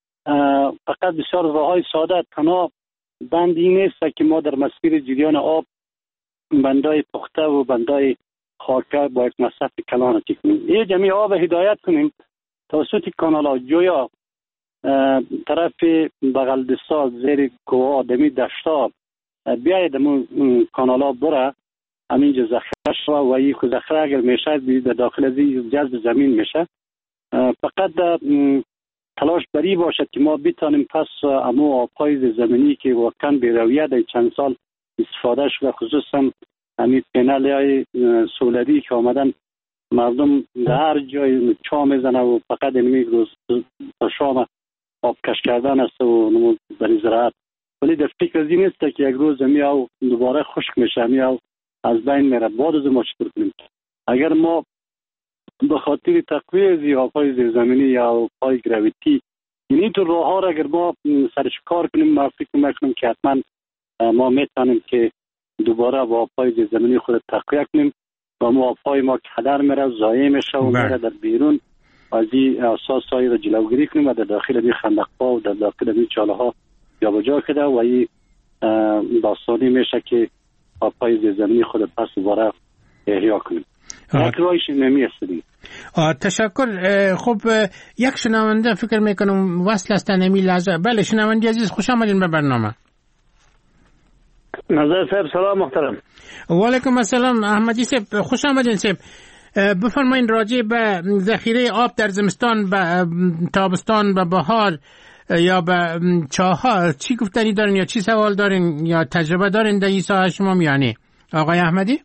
فقط بسیار راه های ساده تنها بند این نیست که ما در مسیر جریان آب بندای پخته و بندای خاکه با یک مصرف کلان کنیم. این جمعی آب هدایت کنیم توسط کانال ها جویا طرف بغل دستا زیر کوه آدمی دشتا بیاید امون کانال ها بره همینجا زخره شد و این خود زخره اگر میشه در داخل از جذب زمین میشه. فقط تلاش بری باشد که ما بتانیم پس امو آبهای زمینی که واقعا بی‌رویه در چند سال استفاده شده، خصوصا همین پینل های سولری که آمدن مردم در هر جای چا میزنه و فقط اینمی روز تا شام آب کش کردن است و برای زراعت، ولی در فکر از این نیست که یک روز میاو دوباره خشک میشه، میاو از بین میره. بعد از ما چطور کنیم؟ اگر ما به خاطر تقویه آبهای زیرزمینی یا آبهای گراویتی این تو راه ها را اگر ما سرش کار کنیم، ما فکر میکنیم که حتما ما میتونیم که دوباره با آبهای زیرزمینی خود تقویه کنیم و ما آبهای ما که هدر میره ضایع میشه و میره در بیرون، از این اساس هایی را جلوگیری کنیم و در داخل این خندق‌ها و در داخل این چاله ها جابجا کنه و این داستانی میشه که آبهای زیرزمینی خود پس دوباره احیا کنیم. یک رایش نمیست دیگه. تشکر. خب یک شنونده فکر میکنم وصل هستن امی لحظه. بله شنونده عزیز، خوش آمدین به برنامه. نظر صاحب سلام محترم. و علیکم السلام احمدی صاحب، خوش آمدین صاحب. بفرمایید راجع به ذخیره آب در زمستان، به تابستان، به بهار یا به چاها چی گفتنی دارین یا چی سوال دارین یا تجربه دارین در این ساحه شما میانی آقای احمدی؟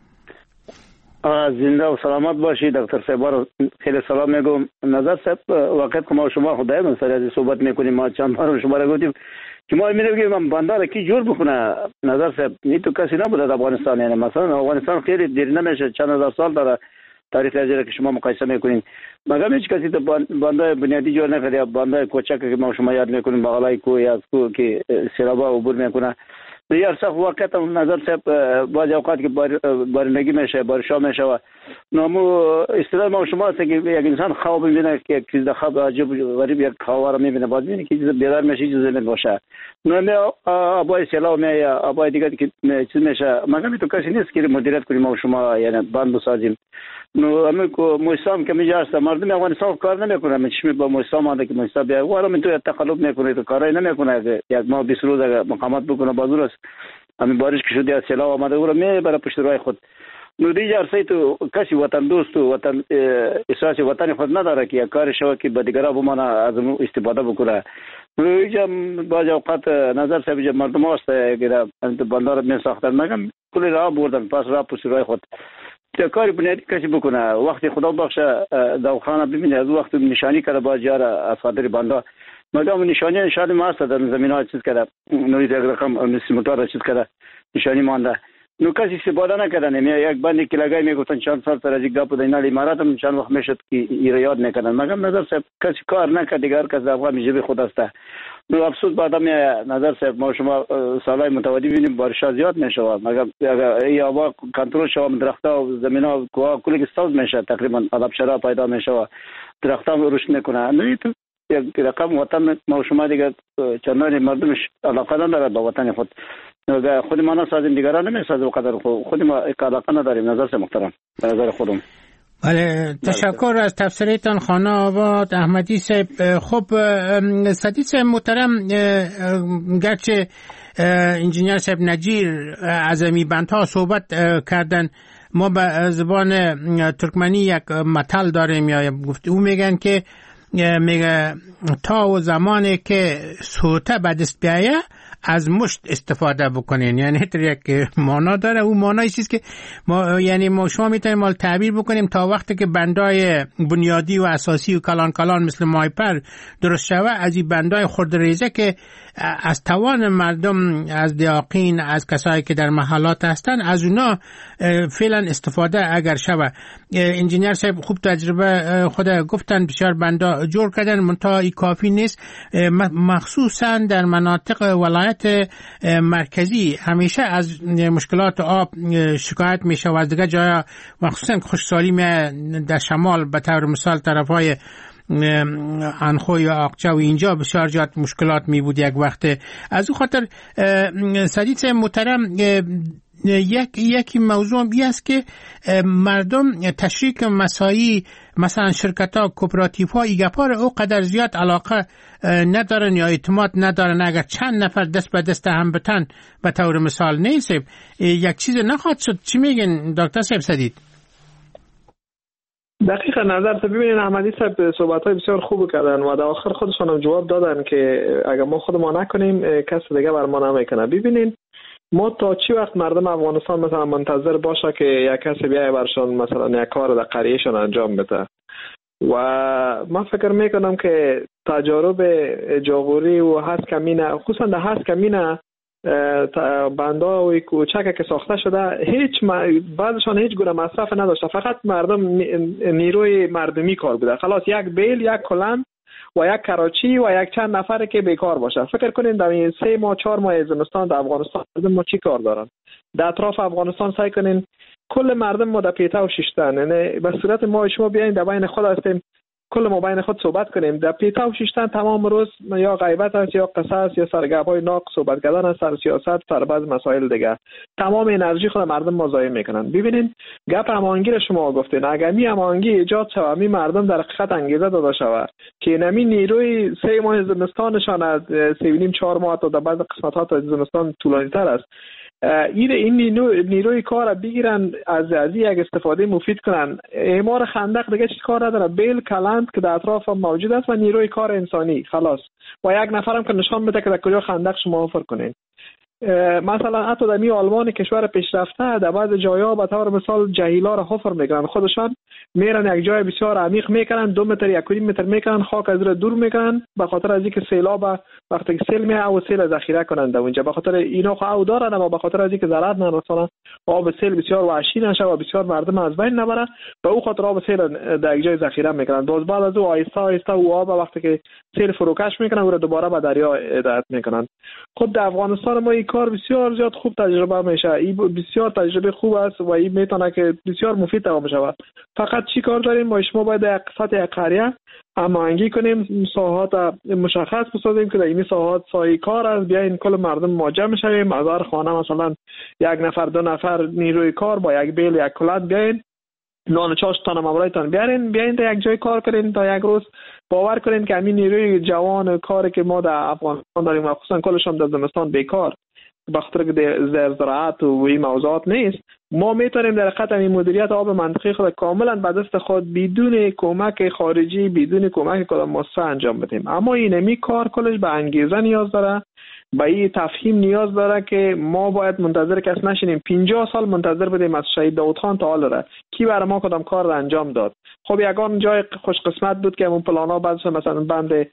زنده و سلامت باشی دکتر صاحب، خیلی سلام میگم. نظر صاحب وقت که ما شما خدای من سر از صحبت میکنیم، ما چند بار شما را گفتیم که ما میگیم من بندر کی جور بکنه. نظر صاحب نی تو کسی نبوده در افغانستان، یعنی مثلا افغانستان خیلی دیر نمیشه، چند هزار سال داره تاریخ ازیره که شما مقایسه میکنین، مگر هیچ کسی تو بندر بنیادی جور نکرده یا بندر کوچک که ما شما یاد میکنیم بغلای کو یا کو که سیلابا عبور میکنه. دیگر سخت وقت هم نظر صاحب بعض اوقات که بارندگی میشه، بارشا میشه و نامو اصطلاح ما شما است که یک انسان خواب میبینه که یک چیز خواب عجیب غریب یک خواب رو میبینه، بعد میبینه که چیز بیدار میشه، چیز زمین باشه. نامو آبای سیلاب می یا آبای دیگر که چیز میشه، مگر تو کسی نیست که مدیریت کنیم ما شما، یعنی بند بسازیم. نو اما کو موسم که میجا است مردم افغانستان کار نمیکنه، میشه با موسم آده که موسم بیا وارا من تو تقلب میکنه، تو کارای نمیکنه، یک ما بیست روز مقامات بکنه بازور است. همین بارش که شده از سیلاب آمده او را میبره پشت روی خود. نو دیگه ارسای تو کسی وطن دوست و وطن احساس وطن خود نداره که یک کار شو که به دیگران بمانه از اون استفاده بکنه. نو اینجا بعض اوقات نظر صاحب مردم هست که بندر می ساختن، مگم کل راه بردن پس راه پشت روی خود کاری بنیادی کسی بکنه. وقتی خدا بخشه دواخانه ببینه از وقت نشانی کرده با جار از خاطر بنده، مگم نشانی نشانی ما است در زمین ها چیز کرده، نوری در رقم سیمتار چیز کرده نشانی مانده. نو کسی استفاده نکردن، یک بندی که لگای میگفتن چند سال سر از یک گپ در این امارات هم چند وقت میشد که ایره یاد نکردن، مگم نظر صاحب کسی کار نکرد، دیگر کس افغان میجبی خود است. نو افسوس بعد می نظر صاحب ما شما سالای متوادی ببینیم بارشا زیاد میشه، مگم ای آوا کنترل شو درختها و زمینا کوه کلی ساز میشه، تقریبا آب شرا پیدا میشه و درختها رشد میکنه. نو تو یک رقم وطن ما شما دیگر چندان مردمش علاقه نداره با وطن خود، خود ما نسازیم دیگران نمیسازیم، قدر خود ما علاقه نداریم. نظر سے محترم به نظر خودم. بله تشکر از تفسیرتان خانه آباد احمدی صاحب. خب سدید صاحب محترم، گرچه انجینیر صاحب نجیر از امی بندها صحبت کردن، ما به زبان ترکمنی یک متل داریم یا گفت او میگن که میگه تا و زمانی که سوته به دست بیایه از مشت استفاده بکنین، یعنی هر یک معنا داره. اون معنای چیست که ما یعنی ما شما میتونیم مال تعبیر بکنیم تا وقتی که بندای بنیادی و اساسی و کلان کلان مثل مایپر درست شوه، از این بندای خردریزه که از توان مردم، از دیاقین، از کسایی که در محلات هستن، از اونا فعلا استفاده اگر شوه. انجینیر صاحب خوب تجربه خود گفتن، بسیار بندا جور کردن، منتها این کافی نیست، مخصوصا در مناطق ولایت مرکزی همیشه از مشکلات آب شکایت میشه و از دیگه جایا مخصوصا خشکسالی در شمال به طور مثال طرفای انخو یا آقچه و اینجا بسیار جات مشکلات می بود یک وقت. از اون خاطر سدید محترم یک یکی موضوع بی است که مردم تشریک مسایی مثلا شرکت ها کوپراتیف ها ایگپار او قدر زیاد علاقه ندارن یا اعتماد ندارن. اگر چند نفر دست به دست هم بتن به طور مثال نیست یک چیز نخواهد شد. چی میگن دکتر صاحب سدید؟ دقیقا نظر تو ببینید احمدی صاحب صحبت‌های بسیار خوب کردن و در آخر خودشون هم جواب دادن که اگر ما خود ما نکنیم کس دیگه بر ما نمیکنه. ببینید ما تا چی وقت مردم افغانستان مثلا منتظر باشه که یک کسی بیای برشون مثلا یک کار در قریهشون انجام بده؟ و من فکر میکنم که تجارب جاغوری و هست کمینه، خصوصا در هست کمینه بندا و کوچک که ساخته شده هیچ بعضشان هیچ گونه مصرف نداشته، فقط مردم نیروی مردمی کار بوده. خلاص یک بیل، یک کلم و یک کراچی و یک چند نفر که بیکار باشه. فکر کنین در این سه ماه چهار ماه زمستان در افغانستان ما چی کار دارن؟ در اطراف افغانستان سعی کنین کل مردم ما در پیته و شیشتن، یعنی به صورت ما شما بیاین در بین خود هستیم کل ما بین خود صحبت کنیم. در پیته و شیشتن تمام روز یا غیبت است یا قصص یا سرگپ های ناق صحبت کردن از سر سیاست سر بعض مسائل دیگه. تمام انرژی خود مردم ما ضایع میکنن. ببینید گپ هماهنگی را شما گفتین، اگر می هماهنگی ایجاد شود می مردم در حقیقت انگیزه داده شود که نمی نیروی سه ماه زمستانشان از سه و نیم چهار ماه تا در بعض قسمت ها تا زمستان طولانی تر است، این این نیروی کار بگیرن از از یک استفاده مفید کنن. اعمار خندق دیگه چیز کار نداره، بیل کلند که در اطراف موجود است و نیروی کار انسانی خلاص، و یک نفرم که نشان بده که در کجا خندق شما حفر کنین. مثلا حتی در می آلمان کشور پیشرفته در بعض جایا به طور مثال جهیلا را حفر میکنن، خودشان میرن یک جای بسیار عمیق میکنن، دو متر یک و نیم متر میکنن، خاک از را دور میکنن به خاطر از اینکه سیلاب وقتی که سیل میاد او سیل ذخیره کنن در اونجا، به خاطر اینا خو او دارن اما به خاطر از اینکه ضرر نرسونه آب سیل بسیار وحشی نشه و بسیار مردم از بین نبره، به او خاطر آب سیل در یک جای ذخیره میکنن. باز بعد از او آیسته آیسته او آب وقتی که سیل فروکش میکنن او را دوباره به دریا هدایت میکنن. خب در افغانستان ما این کار بسیار زیاد خوب تجربه میشه، این بسیار تجربه خوب است و این میتونه که بسیار مفید تمام شود. فقط چی کار داریم ما شما باید در قسمت یک قریه هماهنگی کنیم، ساحات مشخص بسازیم که در این ساحات سایه کار است، بیاین کل مردم ما جمع شویم از هر خانه مثلا یک نفر دو نفر نیروی کار با یک بیل یک کلاد بیاین نان چاش تان مبرایتان بیارین بیاین در یک جای کار کنین تا یک روز باور کنین که همین نیروی جوان کاری که ما در افغانستان داریم و خصوصا کلشون در زمستان بیکار به خاطر که در زراعت و این موضوعات نیست، ما میتونیم در حقیقت این مدیریت آب منطقی خود کاملا به دست خود بدون کمک خارجی بدون کمک کدام مؤسسه انجام بدیم. اما این می کار کلش به انگیزه نیاز داره، به این تفهیم نیاز داره که ما باید منتظر کس نشینیم پنجاه سال منتظر بدیم از شهید داود خان تا حال را کی برای ما کدام کار را انجام داد. خب یگان جای خوش قسمت بود که اون پلانا بعدش مثلا بند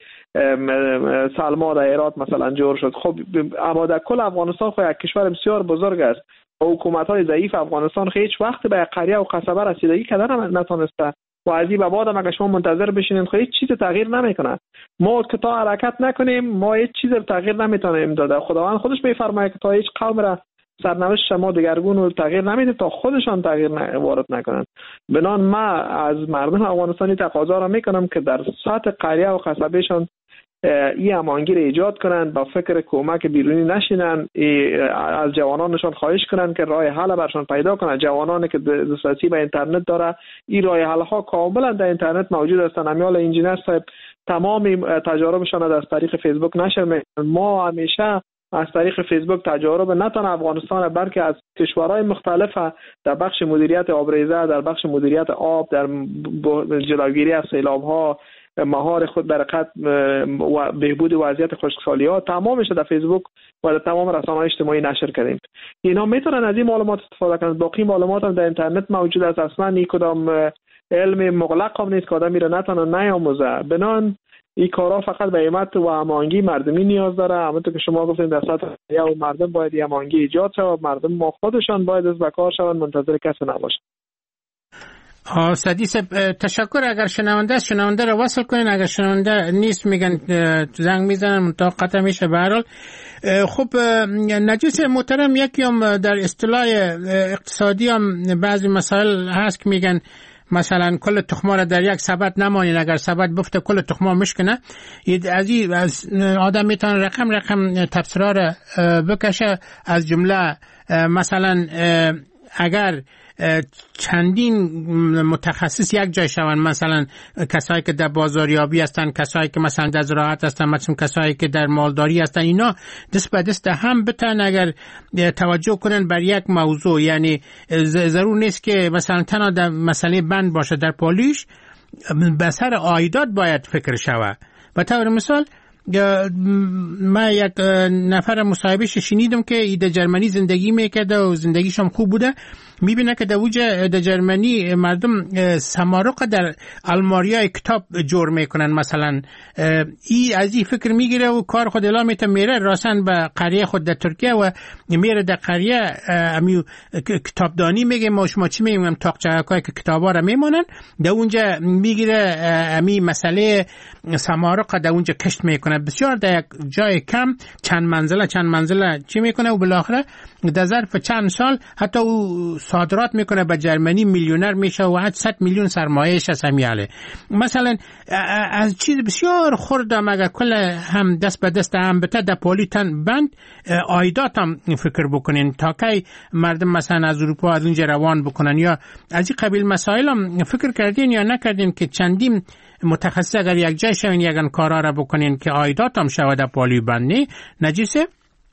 سلما در هرات مثلا جور شد. خب اما در کل افغانستان خو یک کشور بسیار بزرگ است و حکومت‌های ضعیف افغانستان خو هیچ وقت به قریه و قصبه رسیدگی کردن نتونسته و از این به بعد هم اگه شما منتظر بشینید خو هیچ چیز تغییر نمیکنه. ما که تا حرکت نکنیم ما هیچ چیز تغییر نمیتونیم داده. خداوند خودش میفرماید که تا هیچ قوم را سرنوشت شما دگرگون و تغییر نمیده تا خودشان تغییر وارد نکنن. بنان ما از مردم افغانستانی تقاضا را میکنم که در سطح قریه و قصبهشان این هماهنگی را ایجاد کنن، با فکر کمک بیرونی نشینن، از جوانانشان خواهش کنن که راه حل برشان پیدا کنن. جوانانی که دسترسی به اینترنت داره این راه حل ها کاملا در اینترنت موجود هستند. امیال انجینر صاحب تمام تجاربشان را از طریق فیسبوک نشر میکنن. ما همیشه از طریق فیسبوک تجارب نه تنها افغانستان بلکه از کشورهای مختلف در بخش مدیریت آبریزه، در بخش مدیریت آب، در جلوگیری از سیلاب‌ها، مهار خود برکت و بهبود وضعیت خشکسالی ها تمامش در فیسبوک و در تمام رسانه‌های اجتماعی نشر کردیم. اینا میتونن از این معلومات استفاده کنند. باقی معلومات هم در اینترنت موجود است. اصلا این کدام علم مغلق هم نیست که آدم میره نتونه نیاموزه. بنان این کارا فقط به همت و هماهنگی مردمی نیاز داره. همونطور که شما گفتین در سطح یا مردم باید هماهنگی ایجاد شود، مردم ما خودشان باید از بکار شوند، منتظر کسی نباشند. سدی صاحب تشکر. اگر شنونده است شنونده رو وصل کنین، اگر شنونده نیست میگن زنگ میزنن منتها قطع میشه. به هر حال خب نجیس محترم، یکی هم در اصطلاح اقتصادی هم بعضی مسائل هست که میگن مثلا کل تخما را در یک سبد نمانین، اگر سبد بفته کل تخما مشکنه. از این از آدم میتونه رقم رقم تفسیرها را بکشه، از جمله مثلا اگر چندین متخصص یک جای شوند، مثلا کسایی که در بازاریابی هستن، کسایی که مثلا در زراعت هستن، مثلا کسایی که در مالداری هستن، اینا دست به دست هم بتن اگر توجه کنن بر یک موضوع. یعنی ضرور نیست که مثلا تنها در مسئله بند باشه، در پالیش به سر عایدات باید فکر شود. به طور مثال من یک نفر مصاحبهش شنیدم که در جرمنی زندگی میکرده و زندگیش هم خوب بوده. میبینه که در وجه در جرمنی مردم سمارق در الماریای کتاب جور میکنن. مثلا ای از این فکر میگیره و کار خود اعلام میته، میره راسن به قریه خود در ترکیه و میره در قریه امی کتابدانی میگه، ما شما چی میگیم تاقچه‌های که کتابا را میمونن در اونجا میگیره، امی مسئله سمارق در اونجا کشت میکنه. بسیار در یک جای کم چند منزله چند منزله چی میکنه و بالاخره در ظرف چند سال حتی او صادرات میکنه به جرمنی، میلیونر میشه و صد میلیون سرمایه‌اش از همیاله. مثلا از چیز بسیار خوردم اگر کل هم دست به دست هم بته در پولیتن بند عایدات هم فکر بکنین تا که مردم مثلا از اروپا از اونجا روان بکنن، یا از این قبیل مسائل هم فکر کردین یا نکردین که چندین متخصص اگر یک جای شوین یکن کارا را بکنین که عایدات هم شود در پولی بندی نجیسه؟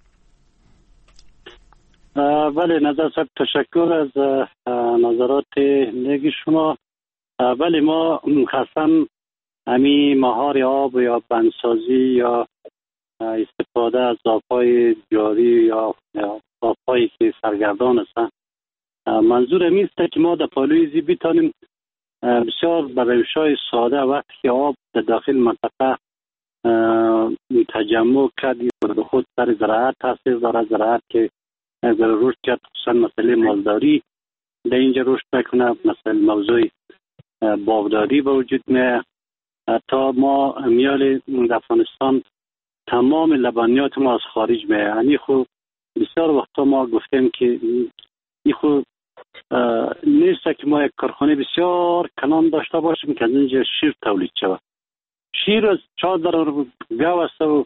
بله نظر صاحب تشکر از نظرات نیک شما. بله ما خاصا همی مهار آب یا بندسازی یا استفاده از آبهای جاری یا آبهایی که سرگردان هستند، منظور همی است که ما در پالویزی بتانیم بسیار به روش‌های ساده وقتی که آب در داخل منطقه تجمع کرد و خود سر زراعت تاثیر داره، زراعت که اگر رشد کرد خصوصا مسئله مالداری در اینجا رشد بکنه، مثلا موضوع باغداری به وجود میاد. تا ما میال افغانستان تمام لبنیات ما از خارج میاد. یعنی خب بسیار وقتا ما گفتیم که این خب نیست که ما یک کارخانه بسیار کلان داشته باشیم که از اینجا شیر تولید شود. شیر از چادر گاو است و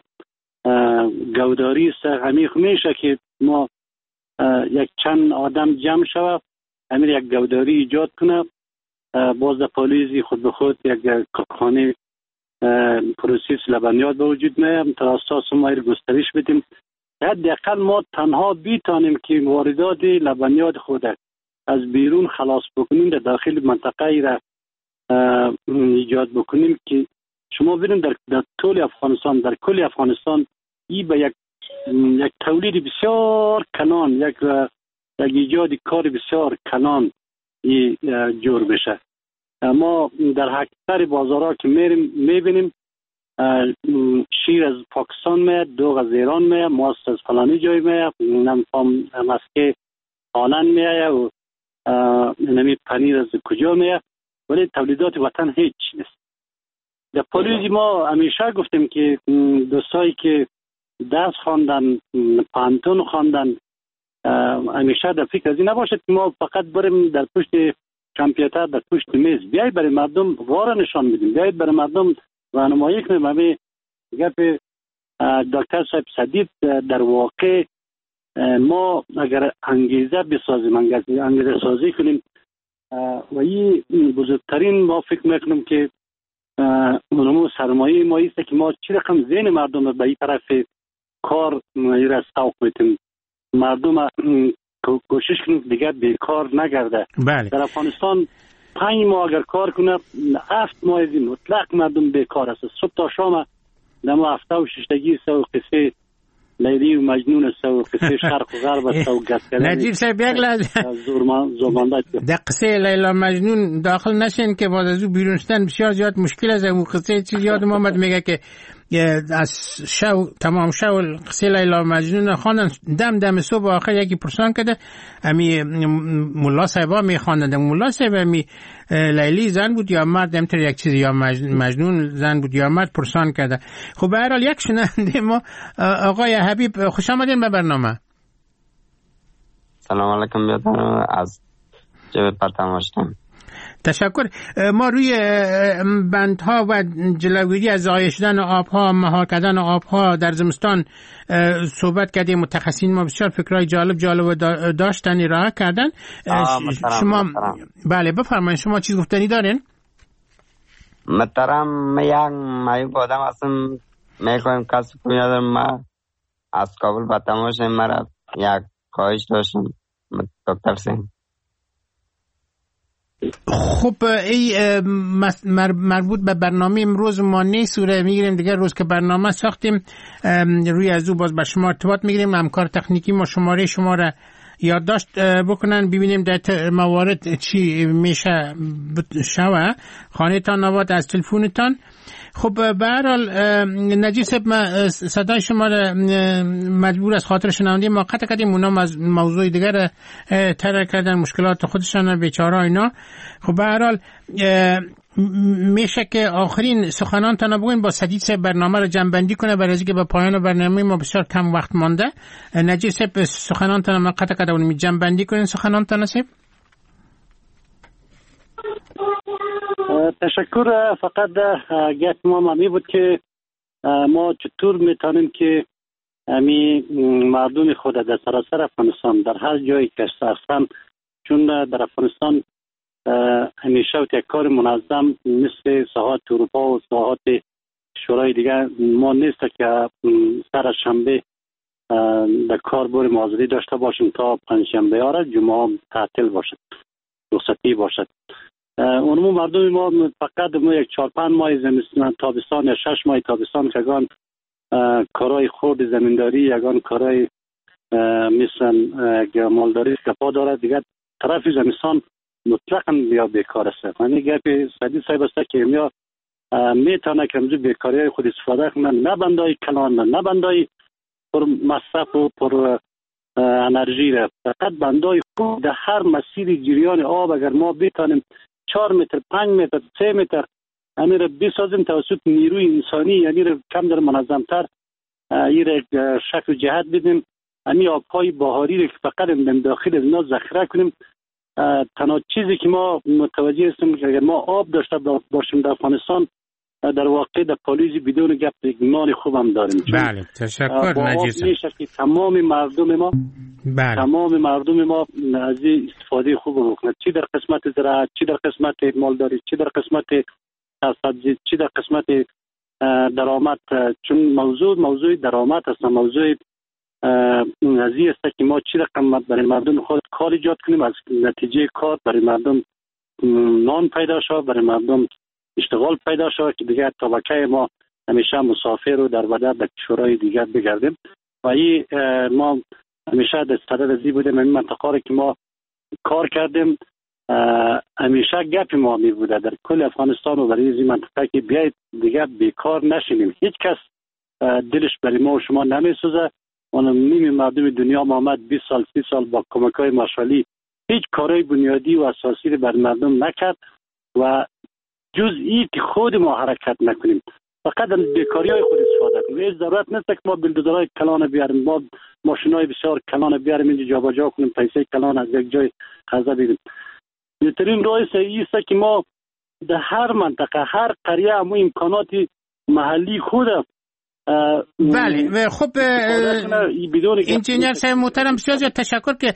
گوداری است. همین میشه که ما یک چند آدم جمع شود، همین یک گوداری ایجاد کنه، باز در پالیزی خود به خود یک کارخانه پروسس لبنیات به وجود میاد. تا اساس ما را گسترش بدیم، حداقل ما تنها بیتانیم که واردات لبنیات خود از بیرون خلاص بکنیم، در داخل منطقه ای را ایجاد بکنیم که شما ببینید در, در طول افغانستان، در کل افغانستان این به یک یک تولید بسیار کلان، یک یک ایجاد کار بسیار کلان ای جور بشه. ما در اکثر بازارها که میریم میبینیم شیر از پاکستان میاد، دوغ از ایران میاد، ماست از فلانی جای میاد، نمیفهم مسکه هالند میاد و نمی پنیر از کجا میاد، ولی تولیدات وطن هیچ نیست. در پالیزی ما همیشه گفتیم که دوستایی که درس خواندن، پانتون خواندن، همیشه در فکر از این نباشد که ما فقط بریم در پشت کامپیوتر، در پشت میز، بیایید برای مردم واره نشان بدیم، بیایید برای مردم راهنمایی کنیم. همین گپ دکتر صاحب صدیق در واقع ما اگر انگیزه بسازیم، انگیزه سازی کنیم و این بزرگترین ما فکر میکنم که اونمو سرمایه ما ایست که ما چی رقم ذهن مردم به این طرف کار را سوق بدیم، مردم کوشش کنیم دیگه بیکار نگرده. بله. در افغانستان پنج ماه اگر کار کنه، هفت ماه از این مطلق مردم بیکار است. صبح تا شام در ما هفته و ششتگی است و قصه لیلی و مجنون است و قصه شرق و غرب است و گسکلن. نجیب صاحب یک لحظه در قصه لیلا مجنون داخل نشین که بعد از او بیرون شدن بسیار زیاد مشکل است. اون قصه چیز یادم آمد، میگه که از شو تمام شو قصه لیلا مجنون خواندن، دم دم صبح آخر یکی پرسان کرده، امی مولا صاحبا میخواندن، مولا صاحب امی لیلی زن بود یا مرد، همینطور یک چیز، یا مجنون زن بود یا مرد، پرسان کرده. خب به هر حال یک شنونده ما آقای حبیب، خوش آمدین به برنامه. سلام علیکم بیادر، از جبه پرتم هستم. تشکر. ما روی بندها و جلوگیری از ضایع شدن آبها، مهار کردن آبها در زمستان صحبت کردیم. متخصصین ما بسیار فکرای جالب جالب داشتن، ارائه کردن. شما مطرم. بله بفرمایید، شما چیز گفتنی دارین؟ محترم، یک معیوب آدم هستم، میخوایم کسی کنی ندارم. ما از کابل به تماشای مرا یک خواهش داشتم دکتر سین. خب ای مربوط به برنامه امروز ما نیست، سوره میگیریم دیگه روز که برنامه ساختیم روی از او باز به شما ارتباط میگیریم. همکار تکنیکی ما شماره شما را یادداشت بکنن ببینیم در موارد چی میشه شوه خانه تان نواد از تلفونتان. خب به هر حال نجیب صاحب، ما صدای شما را مجبور از خاطر شنونده ما قطع کردیم. اونا از موضوع دیگر طرح کردن، مشکلات خودشان بیچاره اینا. خب به هر حال میشه که آخرین سخنان تان بگوین با سدید صاحب برنامه رو جمع کنه، برای اینکه به پایان برنامه ما بسیار کم وقت مانده. نجیب صاحب سخنان تان ما قطع کرده بودیم، جمع بندی کنین سخنان تان صاحب. تشکر. فقط گفت ما ممی بود که ما چطور میتونیم که امی مردم خود در سراسر افغانستان در هر جایی که هستن، چون در افغانستان همیشه یک کار منظم مثل ساعات اروپا و ساعات شورای دیگر ما نیست که سر شنبه در کار بر معذوری داشته باشیم تا پنجشنبه ها جمعه تعطیل باشد، رخصتی باشد. اونمو مردم ما فقط ما یک چهار پنج ماه زمستان تابستان یا شش ماه تابستان که یگان کارهای خود زمینداری، یگان کارهای مثل مالداری کپا داره، دیگر طرف زمستان مطلقاً بیا بیکار است. یعنی گپ سدید صاحب است که یا میتونه که امروز بیکاری خود استفاده کنه، نه بندای کلان، نه بندای پر مصرف و پر انرژی را، فقط بندای خود در هر مسیر جریان آب اگر ما بتانیم چهار متر، پنج متر، سه متر همین را بسازیم توسط نیروی انسانی، یعنی را کم در منظمتر این را شکل و جهت بدیم، همین آبهای بهاری را که فقط در داخل از اینا ذخیره کنیم. تنها چیزی که ما متوجه هستیم که اگر ما آب داشته باشیم در افغانستان، در واقع در پالیزی بدون گپ ایمان خوبم داریم. بله تشکر نجیب صاحب. میشه که تمام مردم ما بله. تمام مردم ما از این استفاده خوب بکنند، چی در قسمت زراعت، چی در قسمت مالداری، چی در قسمت سبزی، چی در قسمت درآمد. چون موضوع موضوع درآمد است، موضوع نزی است که ما چی رقم برای مردم خود کار ایجاد کنیم، از نتیجه کار برای مردم نان پیدا شود، برای مردم اشتغال پیدا شود که دیگر طبقه ما همیشه مسافر و در بدر در کشورهای دیگر بگردیم. و این ما همیشه در صدد ازی بودیم، این منطقه که ما کار کردیم همیشه گپ ما می بوده در کل افغانستان و برای این منطقه که بیاید دیگر بیکار نشینیم. هیچ کس دلش برای ما و شما نمی سوزه. اون نیم مردم دنیا ما آمد بیست سال سی سال با کمک‌های مارشالی هیچ کارهای بنیادی و اساسی رو بر مردم نکرد و جز این که خود ما حرکت نکنیم، فقط از بیکاری‌های خود استفاده کنیم. هیچ ضرورت نیست که ما بلدوزرهای کلان بیاریم، ما ماشین‌های بسیار کلان بیاریم اینجا جابجا کنیم، پیسه کلان از یک جای خزه بدیم. بهترین راه است که ما در هر منطقه، هر قریه همون امکانات محلی خود بله. خب انجینیر صاحب محترم بسیار زیاد تشکر که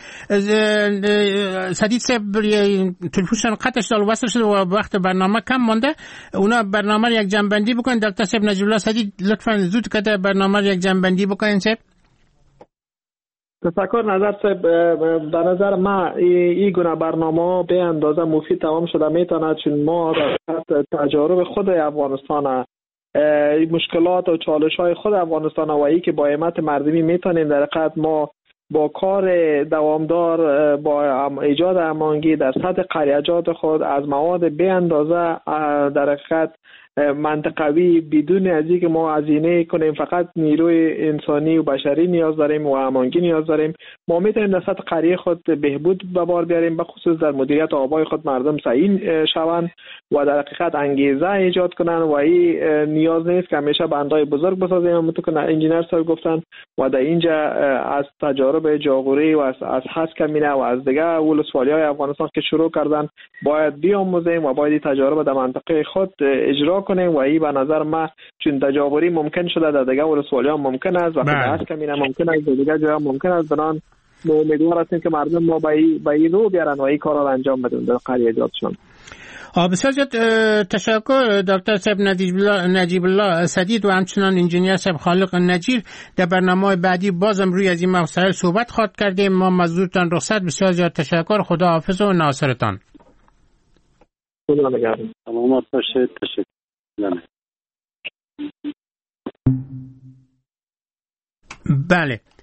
سدید صاحب تلفنشون قطع شد و وصل شد و وقت برنامه کم مانده. اونا برنامه یک جنبندی بکنن. دکتر صاحب نجیب الله سدید لطفا زود که برنامه یک جنبندی بکنین صاحب. تشکر نظر صاحب. به نظر ما این گونه برنامه به اندازه مفید تمام شده میتونه، چون ما در تجارب خود افغانستان مشکلات و چالش های خود افغانستان و ای که با همت مردمی میتونیم در حقیقت ما با کار دوامدار، با ایجاد امانگی در سطح قریجات خود از مواد به اندازه در حقیقت منطقوی بدون از اینکه ما هزینه کنیم، فقط نیروی انسانی و بشری نیاز داریم و امانگی نیاز داریم، ما میتونیم در سطح قریه خود بهبود به بار بیاریم، به خصوص در مدیریت آبای خود مردم سعی شوند و در حقیقت انگیزه ایجاد کنن و این نیاز نیست که همیشه بندهای بزرگ بسازیم. همونطور که انجینر صاحب گفتن و در اینجا از تجارب جاغوری و از از حس کمینه و از دیگه ولسوالی‌های افغانستان که شروع کردن باید بیاموزیم و باید تجارب در منطقه خود اجرا کنیم و این به نظر ما چون تجاوری ممکن شده در دیگه ولسوالی‌ها ممکن است و در حس کمینه ممکن است، در دیگه جاها ممکن است. بنان امیدوار هستیم که مردم ما به این رو بیارن و این کارا را انجام بدن در قریه‌جاتشان. بسیار زیاد تشکر دکتر صاحب نجیب الله سدید و همچنان انجینیر صاحب خالق نجیر. در برنامه بعدی بازم روی از این مسائل صحبت خواهد کردیم. ما مزدورتان رخصت. بسیار زیاد تشکر. خدا حافظ و ناصرتان. خدا نگهدار. سلامت باشید. تشکر. بله.